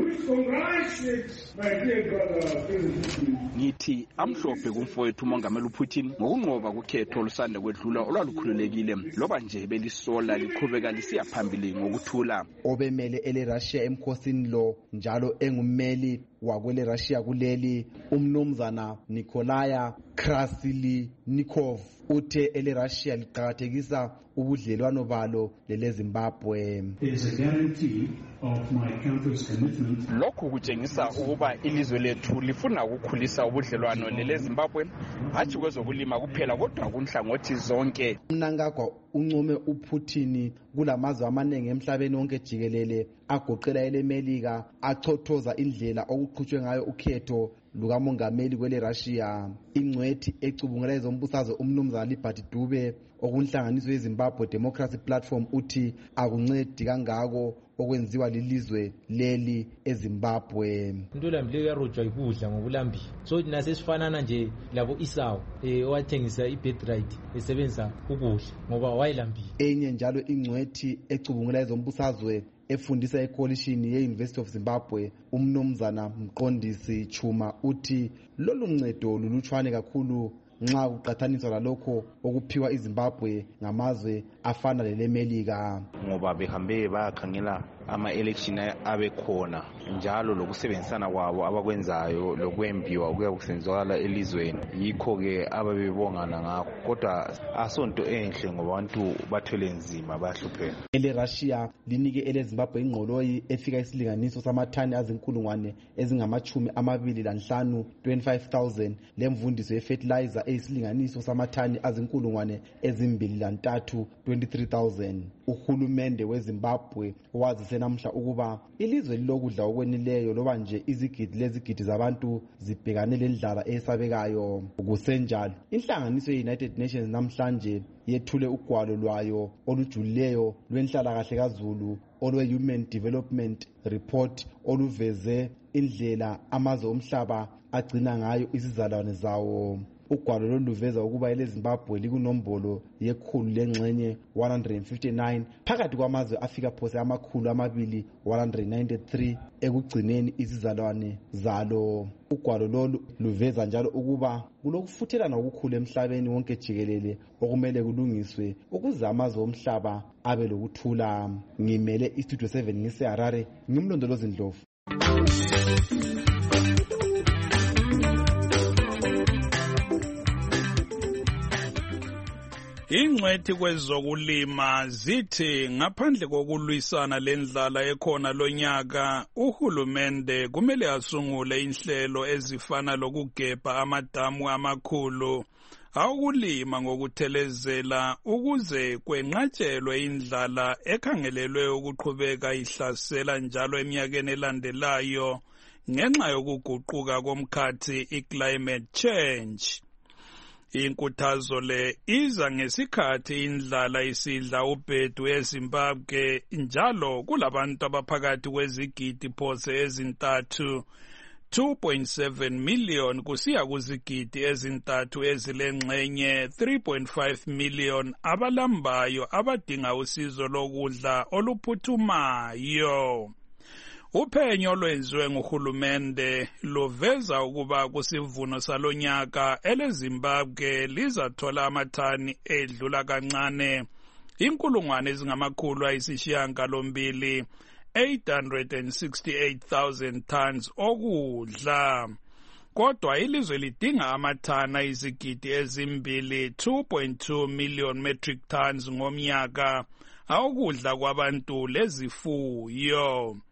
E: Ngithi amhlophe kumfowethu uMongameli uPutin ngokunqoba kukhetho lusanda kwedlula olwalukhululekile loba nje belisola liqhubeka lisiya phambili ngokuthula.
A: Obemele ele Russia emkhosini lo njalo engummeli wakwele Russia kuleli umnumzana Nikolaya Krasilinikov uthe ele Russia liqhakathekisa ubudlelwano balo lele Zimbabwe.
E: Lokhu kutshengisa ukuba ilizwe lethu lifuna ukukhulisa ubudlelwano lele Zimbabwe hatshi kwezokulima kuphela kodwa kunhlangothi zonke.
A: Mnangagwa uncome uPutin kulamazwe amaningi emhlabeni wonke jikelele agoqela ele Melika achothoza indlela okuqhutshwe ngayo ukhetho lukamongameli kwele Russia. Ingcwethi ecubungela ezombusazwe umnumzana Liberty Dube okunhlanganiso yeZimbabwe Democracy Platform uthi akuncedi kangako okwenziwa lilizwe leli eZimbabwe.
I: Into lambileyo yarojwa ikudla ngokulambile. So nasesifanana nje labo Isawu eh owathengisa ibirthright esebenza ukudla ngoba wayilambile.
A: Enye njalo ingcwethi ecubungela ezombusazwe efundisa ecoalition ye-University of Zimbabwe umnumzana Mqondisi Chuma uthi lolu ncedo lulutshwane kakhulu nxa kuqathaniswa lalokho okuphiwa iZimbabwe ngamazwe afana lelemelika
J: ngoba behambe bayakhangela ama-election abe khona njalo lokusebenzisana kwabo abakwenzayo lokwembiwa okuya kusenzakala elizweni yikho-ke ababebongana ngakho kodwa asonto enhle ngoba abantu bathwele nzima bayahlupheka.
A: ele Russia linike ele Zimbabwe ingqoloyi efika isilinganiso samathani azinkulungwane ezingamachumi amabili lanhlanu twenty-five thousand lemvundiso yefertilizer eyisilinganiso samathani azinkulungwane ezimbili lantathu twenty-three thousand. Uhulumende weZimbabwe wazise namhla ukuba ilizwe lilokudla okwenileyo loba nje izigidi lezigidi zabantu zibhekane lendlala esabekayo. Kusenjalo inhlanganiso ye-United Nations namhlanje yethule ugwalo lwayo olujulileyo lwenhlalakahle kaZulu olwe-Human Development Report oluveze indlela amazwe omhlaba agcina ngayo izizalwane zawo. Ugwalo lolu luveza ukuba ele Zimbabwe likunombolo yekhulu lengxenye one hundred fifty-nine phakathi kwamazwe afika phose amakhulu amabili one hundred ninety-three ekugcineni izizalwane zalo. Ugwalo lolu luveza njalo ukuba kulokufuthelana okukhulu emhlabeni wonke jikelele okumele kulungiswe ukuze amazwe omhlaba abe lokuthula. Ngimele istudio seven ngiseHarare ngimlondolozi Ndlovu.
X: Ingcwethi kwezokulima zithi ngaphandle kokulwisana lendlala ekhona lonyaka uhulumende kumele asungule inhlelo ezifana lokugebha amadamu amakhulu awukulima ngokuthelezela ukuze kwenqatshelwe indlala ekhangelelwe ukuqhubeka ihlasela njalo eminyakeni elandelayo ngenxa yokuguquka komkhathi i-climate change. Inkuthazo le iza ngesikhathi indlala isidla ubhedu eZimbabwe njalo kulabantu abaphakathi kwezigidi phose ezintathu two point seven million kusiya kuzigidi ezintathu ezilengxenye three point five million abalambayo abadinga usizo lokudla oluphuthumayo. Uphenyo olwenziwe nguhulumende luveza ukuba kusivuno salonyaka eleZimbabwe lizathola amathani edlula kancane inkulungwane ezingamakhulu ayisishiyagalombili eight hundred sixty-eight thousand tons okudla. Kodwa ilizwe lidinga amathani ayizigidi ezimbili two point two million metric tons ngomnyaka awokudla kwabantu lezifuyo.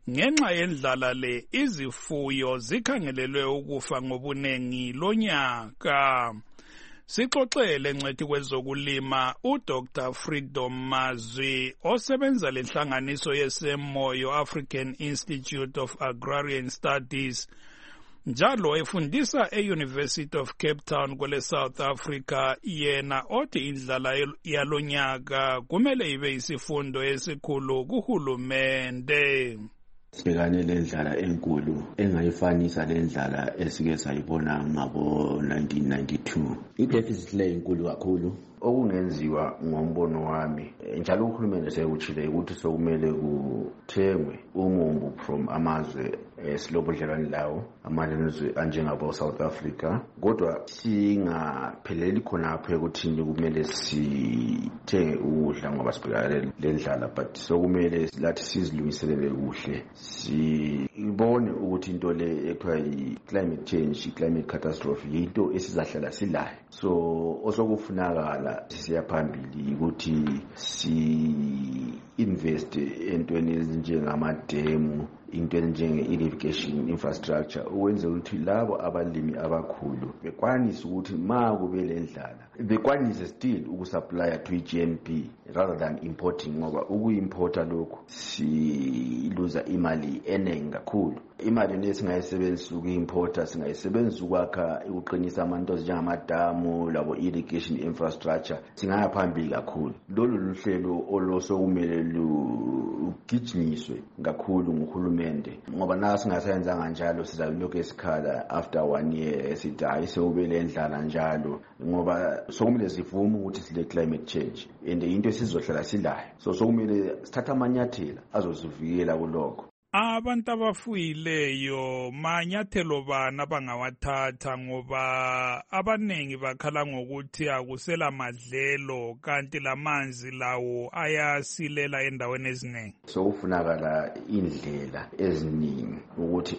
X: ngenxa yendlala le izifuyo zikhangelelwe ukufa ngobunengi lonyaka. Sixoxele ngcwethi kwezokulima uDr Freedom Mazwi osebenza lenhlanganiso yeSemoyo African Institute of Agrarian Studies njalo efundisa e-University of Cape Town kwele South Africa, yena othi indlala yalonyaka kumele ibe isifundo esikhulu kuhulumende.
C: Sibhekane lendlala enkulu engayifanisa lendlala esike sayibona ngabo nineteen ninety-two. I-deficit le inkulu kakhulu. Okungenziwa ngombono wami njalo uhulumende sekuchile ukuthi sokumele kuthengwe umumbu from amazwe esilobudlelwane lawo amazwe anjengabo South Africa, kodwa singapheleli khonapho ekuthini kumele sithenge ukudla ngoba sibhekane lendlala, but sokumele lathi sizilungiselele kuhle sibone ukuthi into le ekuthiwa i-climate change, i-climate catastrophe yinto esizahlala silayo. So osokufunakala siya phambili ukuthi si invest entweni ezinjengamademu, into enjenge-irrigation infrastructure, ukwenza ukuthi labo abalimi abakhulu bekwanise ukuthi ma kube lendlala bekwanise still ukusupply to i-G N P rather than importing, ngoba ukuimporta lokhu siluza imali eningi kakhulu. Imali lesingayisebenzisa ukuimporta singayisebenzisa ukwakha ukuqinisa amanto njengamadamu labo irrigation infrastructure, singaya phambili kakhulu. Lolu luhlelo olosokumele lugijinyiswe kakhulu nguhulumende, ngoba na singasayenzanga njalo sizalokho esikhala after one year esithi hayi sewubele endlala njalo, ngoba sokumele sivume ukuthi sile climate change and into esizohlala silayo. So sokumele sithatha amanyathelo azosivikela kulokho.
X: Abantu abafuyileyo manyathelo bani abangawathatha, ngoba abanengi bakhala ngokuthi akusela madlelo kanti lamanzi lawo ayasilela endaweni eziningi.
C: So kufunakala indlela eziningi ukuthi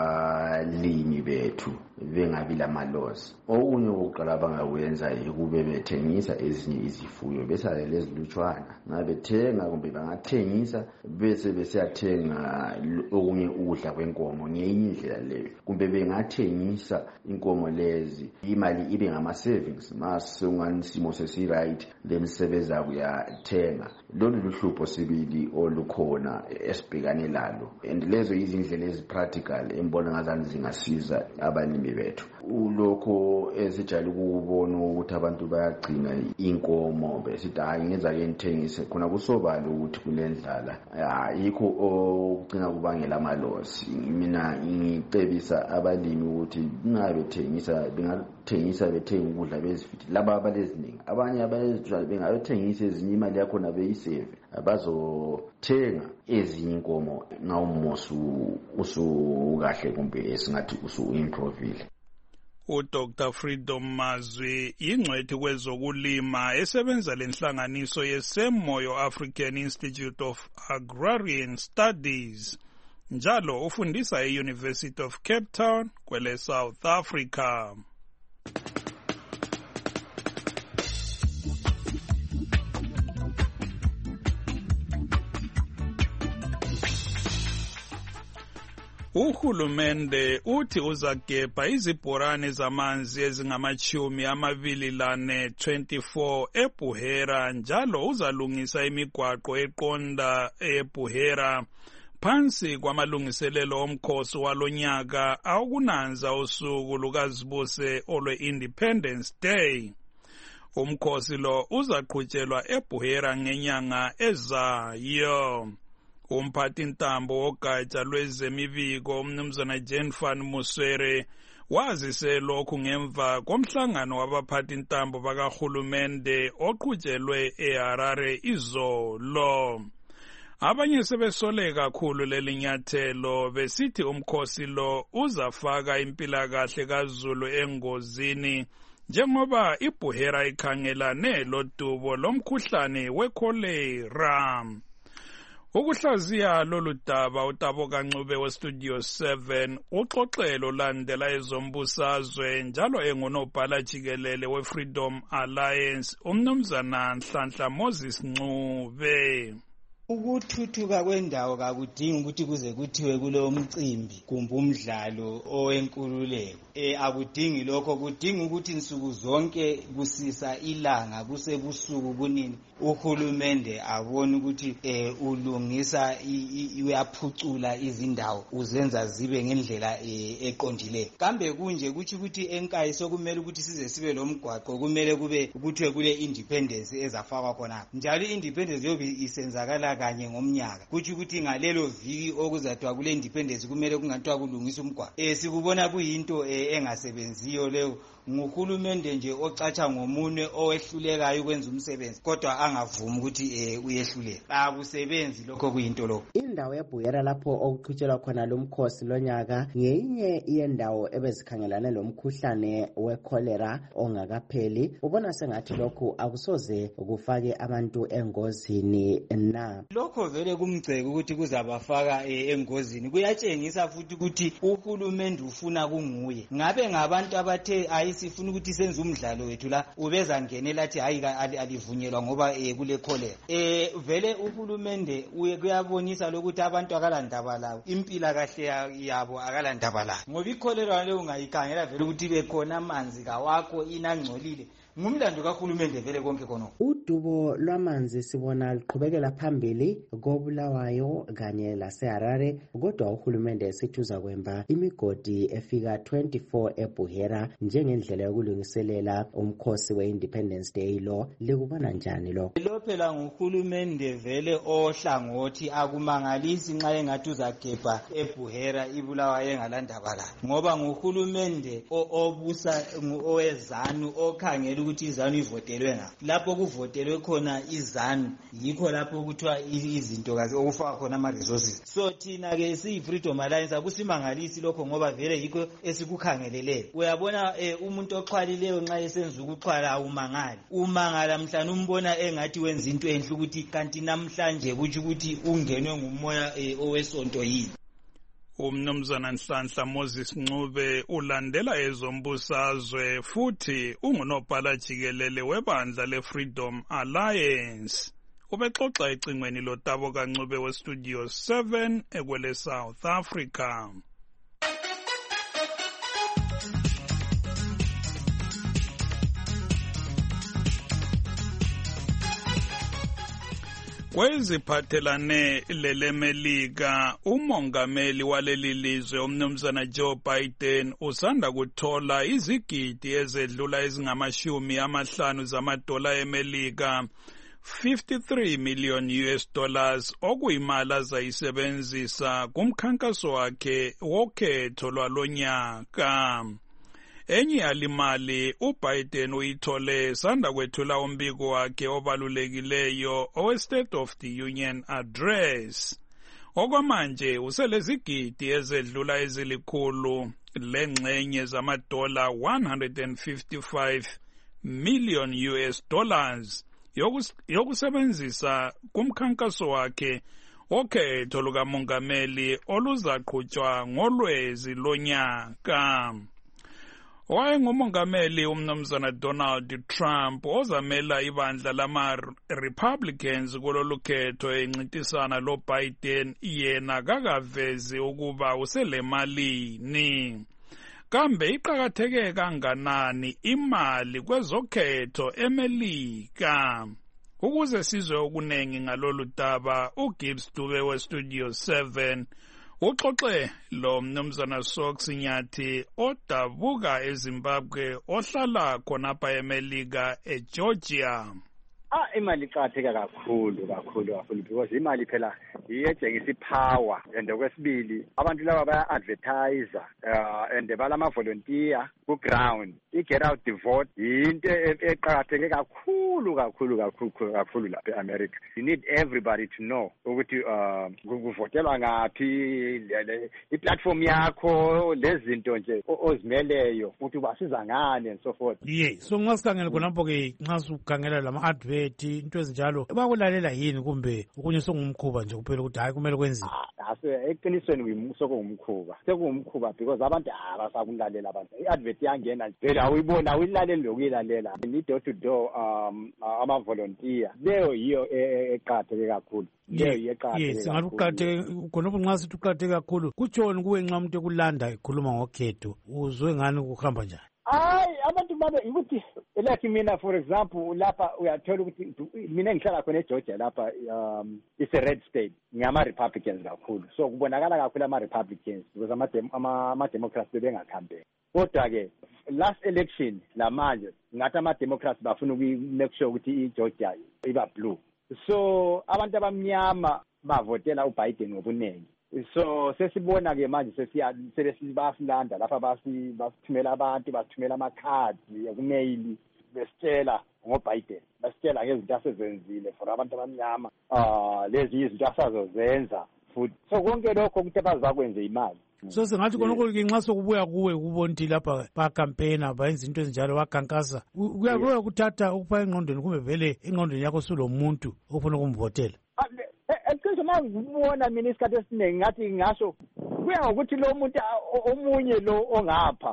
C: abalimi bethu bengabi lamalosi. Okunye okuqala abangawenza ukube bethengisa ezinye izifuyo besale lezilutshwana, ngabe thenga kumbe bangathengisa bese besiyathenga okunye ukudla kwenkomo ngenye indlela leyo, kumbe bengathengisa inkomo lezi imali ibe ngama savings mas ungani simo sesi right then sebeza kuyathenga. Lolu luhlupho sibili olukhona esibhekane lalo, and lezo izindlela ezi practical embona ngazani zingasiza abalimi bethu. Ulokho esijali ukubona ukuthi abantu bayagcina inkomo besithi hayi ngenza ke ngithengise khona kusobala ukuthi kulendlala, ayikho okugcina kubangela amalosi. Mina ngicebisa abalimi ukuthi ngabe thengisa bengathengisa bethenga ukudla bezifiti laba abaleziningi, abanye abayezijwala bengathengisa ezinye imali yakho na beyisave abazothenga ezinye inkomo ngawumosu usukahle kumbe esingathi usu improvile.
X: uDr Freedom Mazwi ingcwethi kwezokulima esebenza lenhlanganiso yeSemoyo African Institute of Agrarian Studies, njalo ufundisa e-University of Cape Town kwele South Africa. Uhulumende uthi uzagebha izibhorane zamanzi ezingamachumi amabili lane twenty-four eBuhera, njalo uzalungisa imigwaqo eqonda eBuhera phansi kwamalungiselelo omkhosi walonyaka awukunanza usuku lukazibuse olwe-Independence Day. Umkhosi lo uzaqhutshelwa eBuhera ngenyanga ezayo. Umphathi ntambo wogatsha lwezemibiko umnumzana Jane Van Muswere wazise lokhu ngemva komhlangano wabaphathi ntambo bakahulumende oqhutshelwe eHarare izolo. Abanye sebesole kakhulu leli nyathelo besithi umkhosi lo uzafaka impilakahle kaZulu engozini njengoba iBuhera ikhangelane lodubo lomkhuhlane wekholera. Ukuhlaziya lolu daba uTabo Kancube weStudio seven uxoxelo landela ezombusazwe njalo engunobhala jikelele weFreedom Alliance umnumzana Nhlanhla Moses Ncube.
K: Ukuthuthuka kwendawo kakudingi ukuthi kuze kuthiwe kulo mcimbi kumbe umdlalo owenkululeko. Eh akudingi lokho, kudinga ukuthi insuku zonke kusisa ilanga kusebusuku kunini uhulumende abone ukuthi eh ulungisa uyaphucula izindawo uzenza zibe ngendlela eqondile. Kambe kunje kuthi ukuthi enkayi sokumele ukuthi size sibe lomgwaqo, kumele kube kuthiwe kule independence ezafakwa khona. Njalo independence yobe isenzakala kanye ngomnyaka. Kuthi ukuthi ngalelo viki okuzathiwa kule independence kumele kungathiwa kulungisa umgwaqo. Eh sikubona kuyinto engasebenziyo leyo. Nguhulumende nje ocatsha ngomunwe owehlulekayo ukwenza umsebenzi kodwa angavumi ukuthi eh uyehluleka. Akusebenzi lokho kuyinto lokho.
M: Indawo eBuyera lapho okuqhutshelwa khona lo mkhosi lonyaka ngenye yendawo ebezikhangelane lomkhuhlane wecholera ongakapheli. Ubona sengathi lokho akusoze kufake abantu engozini na?
K: Lokho vele kumgceke ukuthi kuzabafaka engozini. Kuyatshengisa futhi ukuthi uhulumende ufuna kunguye. Ngabe ngabantu abathe sifuna ukuthi senze umdlalo wethu la ubeza ngenela athi hayi alivunyelwa ngoba eh kule cholera. Eh vele uhulumende uyabonisa lokuthi abantu akalandaba lawo, impila kahle yabo akalandaba lawo. Ngoba icholera le ungayikhangela vele ukuthi bekhona amanzi kawakho inangcolile. Ngumlando kahulumende vele konke khona.
M: Udubo lwamanzi sibona liqhubekela phambili koBulawayo kanye laseHarare, kodwa uhulumende esithuza kwemba imigodi efika twenty-four eBuhera njengendlela yokulungiselela umkhosi weIndependence Day. Lo likubona njani lo?
K: Lo phela nguhulumende vele ohlangothi akumangalisi nxa engathi uzagebha eBuhera iBulawayo engalandaba la. Ngoba nguhulumende obusa owezanu okhangela ukuthi izanu ivotelwe nga. Lapho kuvotelwe khona izanu yikho lapho kuthiwa izinto kazi okufaka khona ama resources. So thina ke siyi Freedom Alliance akusimangalisi lokho ngoba vele yikho esikukhangeleleyo. Uyabona umuntu oxhwalileyo nxa esenza ukuxhwala awumangali. Umangala mhlana umbona engathi wenza into enhle ukuthi kanti namhlanje kuthi ukuthi ungenwe ngumoya owesonto yini.
X: Umnumzana Nhlanhla Moses Ncube ulandela ezombusazwe futhi ungunobhala jikelele webandla leFreedom Alliance. Ubexoxa ecingweni loTabo kaNcube weStudio seven ekwele South Africa. Kweziphathelane lelemelika umongameli waleli lizwe umnumzana Joe Biden usanda kuthola izigidi ezedlula ezingamashumi amahlanu zamadola eMelika, fifty-three million U S dollars okuyimali azayisebenzisa kumkhankaso wakhe wokhetho lwalonyaka. Enye yalimali uBiden uyithole sanda kwethula umbiko wakhe obalulekileyo owe State of the Union Address. Okwamanje uselezigidi ezedlula ezilikhulu lengxenye zamadola one hundred fifty-five million U S dollars yokusebenzisa kumkhankaso wakhe okhetho lukamongameli oluzaqhutshwa ngolwezi lonyaka. Wayengumongameli umnumzana Donald Trump ozamela ibandla lama-Republicans kulolukhetho encintisana lo Biden yena kakavezi ukuba uselemalini. Kambe iqakatheke kanganani imali kwezokhetho eMelika? Ukuze sizwe okunengi ngalolu daba, uGibbs Dube weStudio seven uxoxe lo mnumzana Sox Nyathi odabuka eZimbabwe ohlala khonapha eMelika eGeorgia.
O: Ah, imali iqakatheke kakhulu kakhulu kakhulu because imali phela iyetshengisa ipower, and okwesibili abantu laba baya advertise uh, and balama volunteer ku ground. I get out the vote into eqakatheke kakhulu kakhulu kakhulu kakhulu lapha eAmerica. You need everybody to know ukuthi uh kuvotelwa ngapi, i-platform yakho, lezinto nje ozimeleyo ukuthi basiza ngani and so forth.
B: Yeah, so ngasikhangela khonapho ke nxa sukhangela lama advert amatiketi into ezinjalo bakulalela yini kumbe okunye sokungumkhuba nje kuphela ukuthi hayi kumele kwenziwe?
O: Eqinisweni sokungumkhuba sekungumkhuba because abantu abasakulalela abantu i-advert yangena nje vele awuyibona awuyilaleli lokuyilalela i-door to door um ama-volunteer leyo yiyo eqakatheke kakhulu leyo yiyo eqakatheke
B: yes ngathi uqakatheke khonapho nxa sithi uqakatheke kakhulu kutshoni kuwe nxa umuntu ekulanda ekhuluma ngokhetho uzwe ngani kuhamba njani?
O: Hayi abantu babe ukuthi like mina for example lapha uyathola ukuthi mina ngihlala khona eGeorgia lapha um it's a red state ngiyama Republicans kakhulu so kubonakala kakhulu ama Republicans because ama ama Democrats bengakhambe kodwa ke last election lamanje ngathi ama Democrats bafuna uku make sure ukuthi iGeorgia iba blue so abantu abamnyama bavotela uBiden ngobunengi. So sesibona ke manje sesiya sebesilanda lapha basi basithumela abantu basithumela amakhadi email besitshela ngoBiden basitshela ngezinto asezenzile for abantu abamnyama ah lezi izinto asazozenza futhi so konke lokho ukuthi bazakwenza imali.
B: So sengathi konke ke nxa sokubuya kuwe kubonti lapha ba campaign abayenza into ezinjalo bakankasa kuyabuya kuthatha ukuphaya engqondweni kumbe vele engqondweni yakho sulomuntu ofuna ukumvotela.
O: Eqiniso mangibona mina isikhathi esiningi ngathi ngasho kuya ngokuthi lo muntu omunye lo ongapha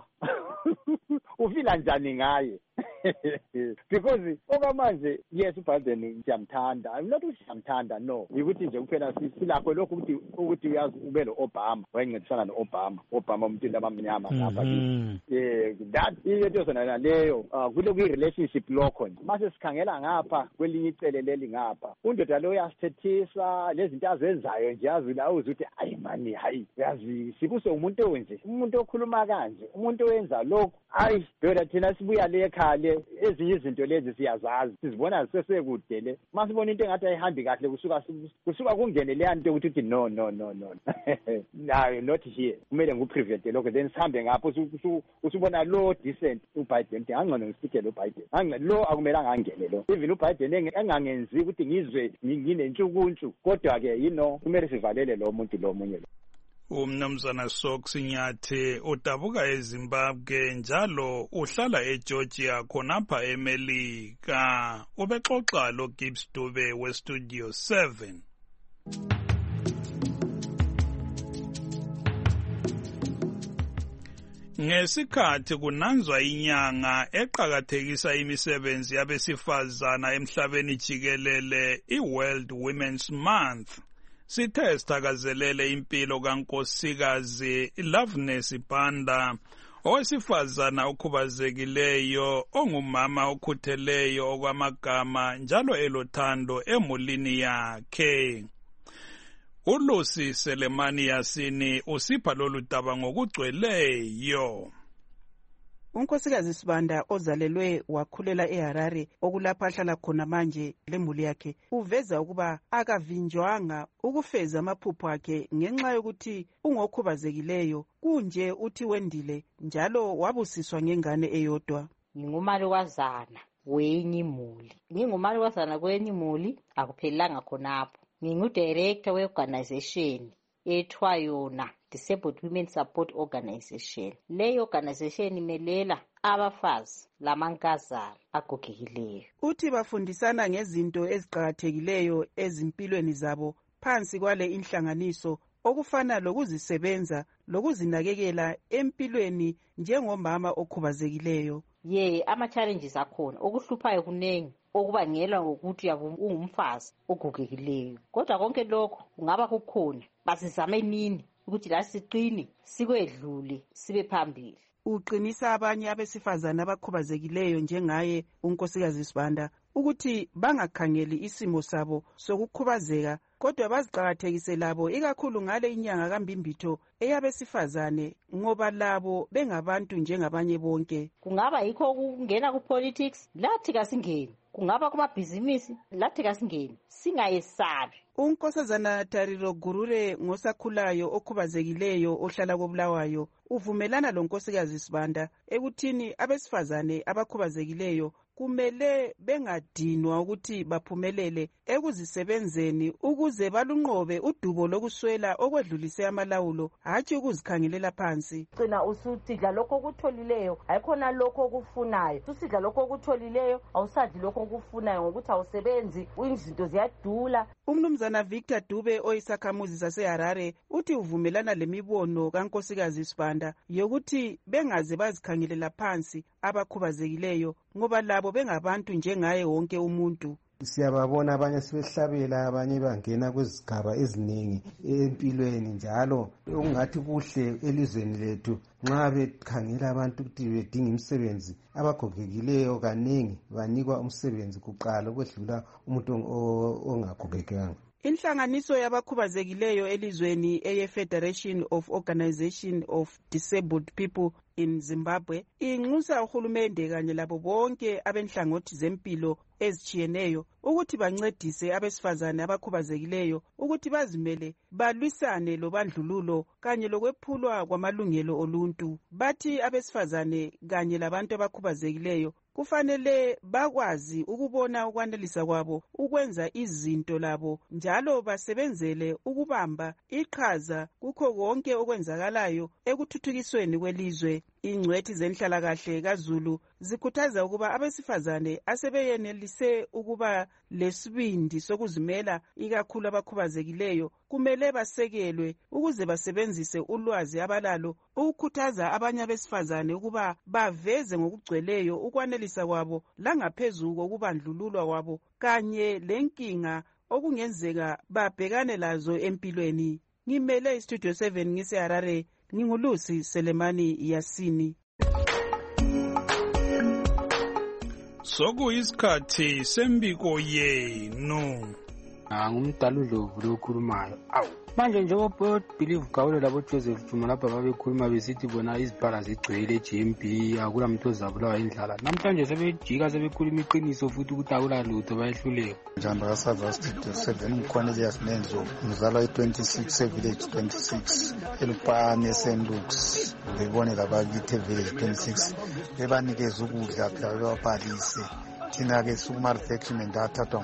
O: ufila njani ngaye because okwamanje yes uBiden siyamthanda I'm not siyamthanda no ukuthi nje kuphela silakho lokho ukuthi ukuthi uyazi ube lo Obama wayencedisana no Obama Obama umuntu labamnyama lapha eh that into sona leyo kule kwi relationship lokho nje mase sikhangela ngapha kwelinye icele leli ngapha undoda lo uyasithethisa lezi zinto azenzayo nje yazi la uzuthi ayi mani hayi yazi sibuse umuntu onje umuntu okhuluma kanje umuntu oyenza lokho ayi doda thina sibuya le ekhaya ezinye izinto lezi siyazazi sizibona sesekude le masibona into engathi ayihambi kahle kusuka kusuka kungene le nto ukuthi no no no no no not here kumele nguprevent lokho then sihambe ngapho usubona lo decent uBiden angcono ngisike lo Biden angcono lo akumelanga angene lo even uBiden engangenzi ukuthi ngizwe nginentshukuntshu kodwa ke you know kumele sivalele lo muntu lo munye lo.
X: Umnumzana Sokusinyathi udabuka eZimbabwe njalo uhlala eGeorgia khonapha eMelika ubexoxa lo Gibbs Dube we Studio seven. Ngesikhathi kunanzwa inyanga eqhakathekisa imisebenzi yabesifazana emhlabeni jikelele iWorld Women's Month sithe sithakazelele impilo kankosikazi Loveness Banda owesifazana okhubazekileyo ongumama okhutheleyo okwamagama njalo elothando emulini yakhe. uLucy Selemani Yasini usipha lolu daba ngokugcweleyo.
L: Unkosikazi Sibanda ozalelwe wakhulela eHarare okulapha ahlala khona manje lemuli yakhe uveza ukuba akavinjwanga ukufeza amaphupho akhe ngenxa yokuthi ungokhubazekileyo kunje uthi wendile njalo wabusiswa ngengane eyodwa.
P: Ngingumalukazana wenye imuli ngingumalukazana kwenye imuli akuphelanga khonapho ngingudirector weorganization ethiwa yona Disabled Women Support Organization. Leyo organization imelela abafazi lamankazana agogekileyo.
L: Uthi bafundisana ngezinto eziqhakathekileyo ezimpilweni zabo phansi kwale inhlanganiso okufana lokuzisebenza lokuzinakekela empilweni njengomama okhubazekileyo.
P: Ye ama challenges akhona okuhluphayo kunengi okubangela ngokuthi ungumfazi ogogekileyo. Kodwa konke lokho kungaba kukhona basizame nini ukuthi la siqini sikwedlule sibe phambili.
L: Uqinisa abanye abesifazana abakhubazekileyo njengaye unkosikazi Sibanda ukuthi bangakhangeli isimo sabo sokukhubazeka kodwa baziqhakathekise labo ikakhulu ngale inyanga kambimbitho eyabesifazane ngoba labo bengabantu njengabanye bonke.
P: Kungaba yikho ukungena ku politics lathi kasingeni kungaba kuma business lathi kasingeni singayesabi.
L: Unkosazana Tariro Gurure ngosakhulayo okhubazekileyo ohlala koBulawayo uvumelana lonkosikazi Sibanda ekuthini abesifazane abakhubazekileyo kumele bengadinwa ukuthi baphumelele ekuzisebenzeni ukuze balunqobe udubo lokuswela okwedlulise amalawulo hatshi ukuzikhangelela phansi.
N: Gcina ususidla lokho okutholileyo ayikhona lokho okufunayo, usidla lokho okutholileyo awusadli lokho okufunayo ngokuthi awusebenzi, izinto ziyadula.
L: Umnumzana Victor Dube oyisakhamuzi saseHarare uthi uvumelana lemibono kaNkosikazi Sibanda yokuthi bengaze bazikhangelela phansi abakhubazekileyo ngoba labo bengabantu njengaye wonke umuntu.
Q: Siyababona abanye sebehlabela, abanye bangena kwezigaba eziningi empilweni, njalo ungathi kuhle elizweni lethu nxa bekhangela abantu ukuthi bedinga imisebenzi abagogekileyo kaningi banikwa umsebenzi kuqala ukwedlula umuntu ongagogekanga.
L: Inhlanganiso yabakhubazekileyo elizweni eye Federation of Organization of Disabled People in Zimbabwe inxusa uhulumende kanye labo bonke abenhlangothi zempilo ezitshiyeneyo ukuthi bancedise abesifazane abakhubazekileyo ukuthi bazimele balwisane lobandlululo kanye lokwephulwa kwamalungelo oluntu. Bathi abesifazane kanye labantu abakhubazekileyo kufanele bakwazi ukubona ukwanelisa kwabo ukwenza izinto labo njalo basebenzele ukubamba iqhaza kukho konke okwenzakalayo ekuthuthukisweni kwelizwe. Ingcwethi zenhlalakahle kaZulu zikhuthaza ukuba abesifazane asebeyenelise ukuba lesibindi sokuzimela ikakhulu abakhubazekileyo kumele basekelwe ukuze basebenzise ulwazi abalalo ukukhuthaza abanye abesifazane ukuba baveze ngokugcweleyo ukwanelisa kwabo langaphezulu kokubandlululwa kwabo kanye lenkinga okungenzeka babhekane lazo empilweni. Ngimele iStudio seven ngiseHarare, ngingulusi Selemani Yasini.
X: Sokuyisikhathi sembiko yenu.
S: Ngumdala uDlovu lo okhulumayo. Awu manje njengoba Believe Gawule labo Joseph Juma lapha babekhuluma besithi bona izibhala zigcwele e-G M B akula muntu ozabulawa indlala. Namhlanje sebejika sebekhuluma iqiniso futhi ukuthi akula lutho bayehluleka.
T: Njalo kasava Studio seven uKhonelius Nenzo ngizalwa i-twenty-six evillage twenty-six elupane Sendux bebone labakithi village twenty-six bebanikeza ukudla phela bebabhalise. Thina ke sukuma reflection ndathathwa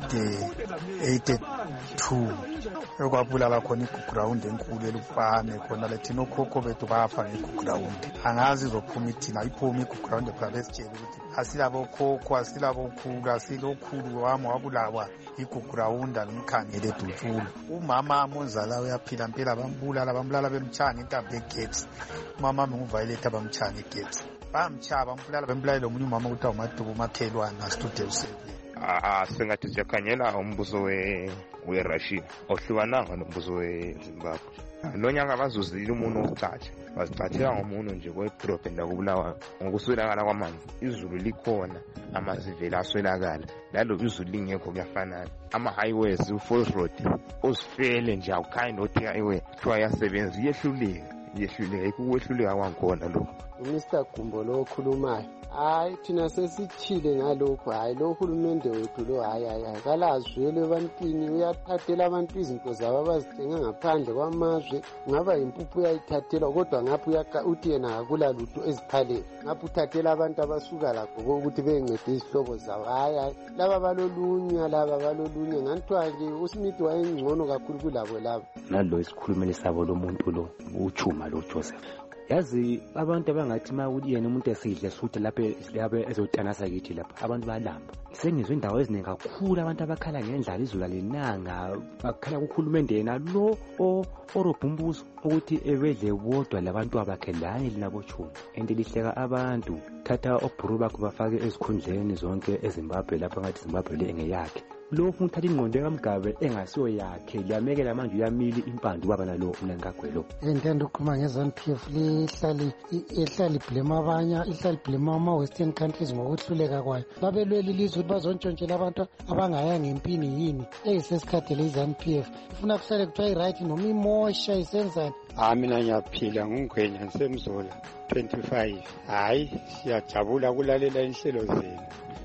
T: eighty-two ekwabulala khona igugrawundi enkulu elufane khona le thina okhokho bethu bafa ngegugrawundi. Angazi izophuma ithina iphuma igugrawundi phela besitshela ukuthi asilabo khokho asilabo khulu asilokhulu wami wabulawa igugrawundi ngimkhangele Dutshulu. Umama amonzala uyaphila mpela bambulala bambulala bemtshanga intambo eGeps. Umama nguvayileta bamtshanga eGeps. Bamchaba mbulala bembulala lo munye umama ukuthi awumadubu makhelwana naStudio seven.
J: Ah sengathi siyakhanyela umbuso we weRussia ohlukananga nombuso weZimbabwe. Lonyaka bazuzile umuntu ocatsha bazicathela ngomuntu nje kwedropenda kubulawa ngokuswelakala kwamanzi. Izulu likhona amazivela aswelakala lalo izulu lingekho kuyafanana. Ama highways u-Falls Road osifele nje awukhaya othi highway kuthiwa yasebenza yehluleka yehluleka ukwehluleka kwankhona lokho.
S: Mister Gumbo lo okhulumayo hayi thina sesithile ngalokho hayi lo hulumende wethu lo hayi hayi kalazwele ebantwini uyathathela abantu izinto zabo abazithenga ngaphandle kwamazwe ngaba impuphu uyayithathela kodwa ngapha uthi yena akula lutho eziphaleni ngapha uthathela abantu abasuka lakho ukuthi bencede izihlobo zabo hayi hayi laba balolunya laba balolunya nganthiwa ke uSmith wayengcono kakhulu kulabo labo
Y: nalo isikhulumeli sabo lo muntu lo uChuma lo Joseph. Yazi abantu abangathi mawuthi yena umuntu esidle futhi lapha lapha ezotanasa kithi lapha abantu balamba. Sengizwe indawo eziningi kakhulu abantu abakhala ngendlala izula lenanga bakhala kukhulumende yena lo orobhumbuzo ukuthi ebedle bodwa labantu abakhelane linabo Chuma. Ende lihleka abantu thatha obhuru bakho bafake ezikhundleni zonke eZimbabwe lapha ngathi Zimbabwe le engeyakhe. Lo muntu thatha ingqondo kaMgabe engasiyo yakhe liyamekela manje uyamili impande baba nalo umnankagwelo.
Z: Entendo ukukhuluma ngeZanu P F lihlali ihlali blame abanye ihlali blame ama western countries ngokuhluleka kwayo. Babelweli ilizwe bazontshontshela abantu abangayanga empini yini eyisesikhathele iZanu P F ifuna kusale kuthiwa i-right noma imosha isenzani.
S: Ah mina ngiyaphila ngingwenya ngisemzola twenty-five. Hayi siyajabula kulalela inhlelo zenu.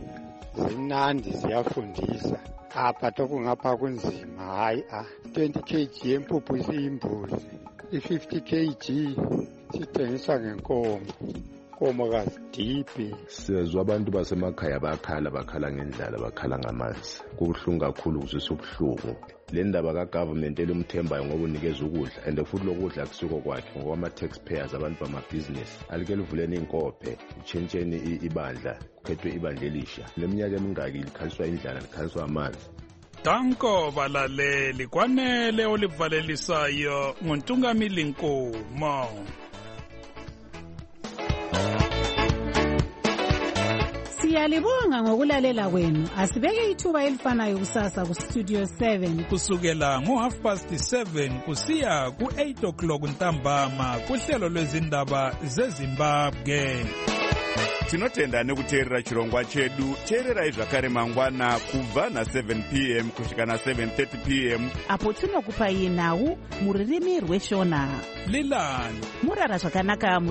S: Zinandi ziyafundisa apha tokungapha kunzima hayi ah twenty kilograms yempuphu isiyimbuzi i-fifty kilograms sithengiswa ngenkomo
D: omakazi diphi.
F: Sizwa abantu basemakhaya bakhala bakhala ngendlala bakhala ngamanzi. Kubuhlungu kakhulu kuzisa ubuhlungu. Le ndaba ka-government elimthembayo ngoba unikeza ukudla and futhi lokudla kusuka kwakhe ngoba ama-taxpayers abantu bamabhizinisi alike livuleni inkophe uchentsheni ibandla kukhethwe ibandla elisha leminyaka emingaki likhaliswa indlala likhaliswa amanzi.
X: Danko balaleli kwanele olivalelisayo ngontungamili Nkomo.
H: Siyalibonga ngokulalela kwenu. Asibeke ithuba elifanayo kusasa ku Studio seven
X: kusukela ngo half past seven kusiya ku eight o'clock ntambama kuhlelo lwezindaba zeZimbabwe.
U: Tinotenda nekuteerera chirongwa chedu. Teererai zvakare mangwana kubva na seven p m kusvika na seven thirty p m
G: apo tinokupai nhau muririmi rweshona.
X: Lilani
G: murara zvakanaka.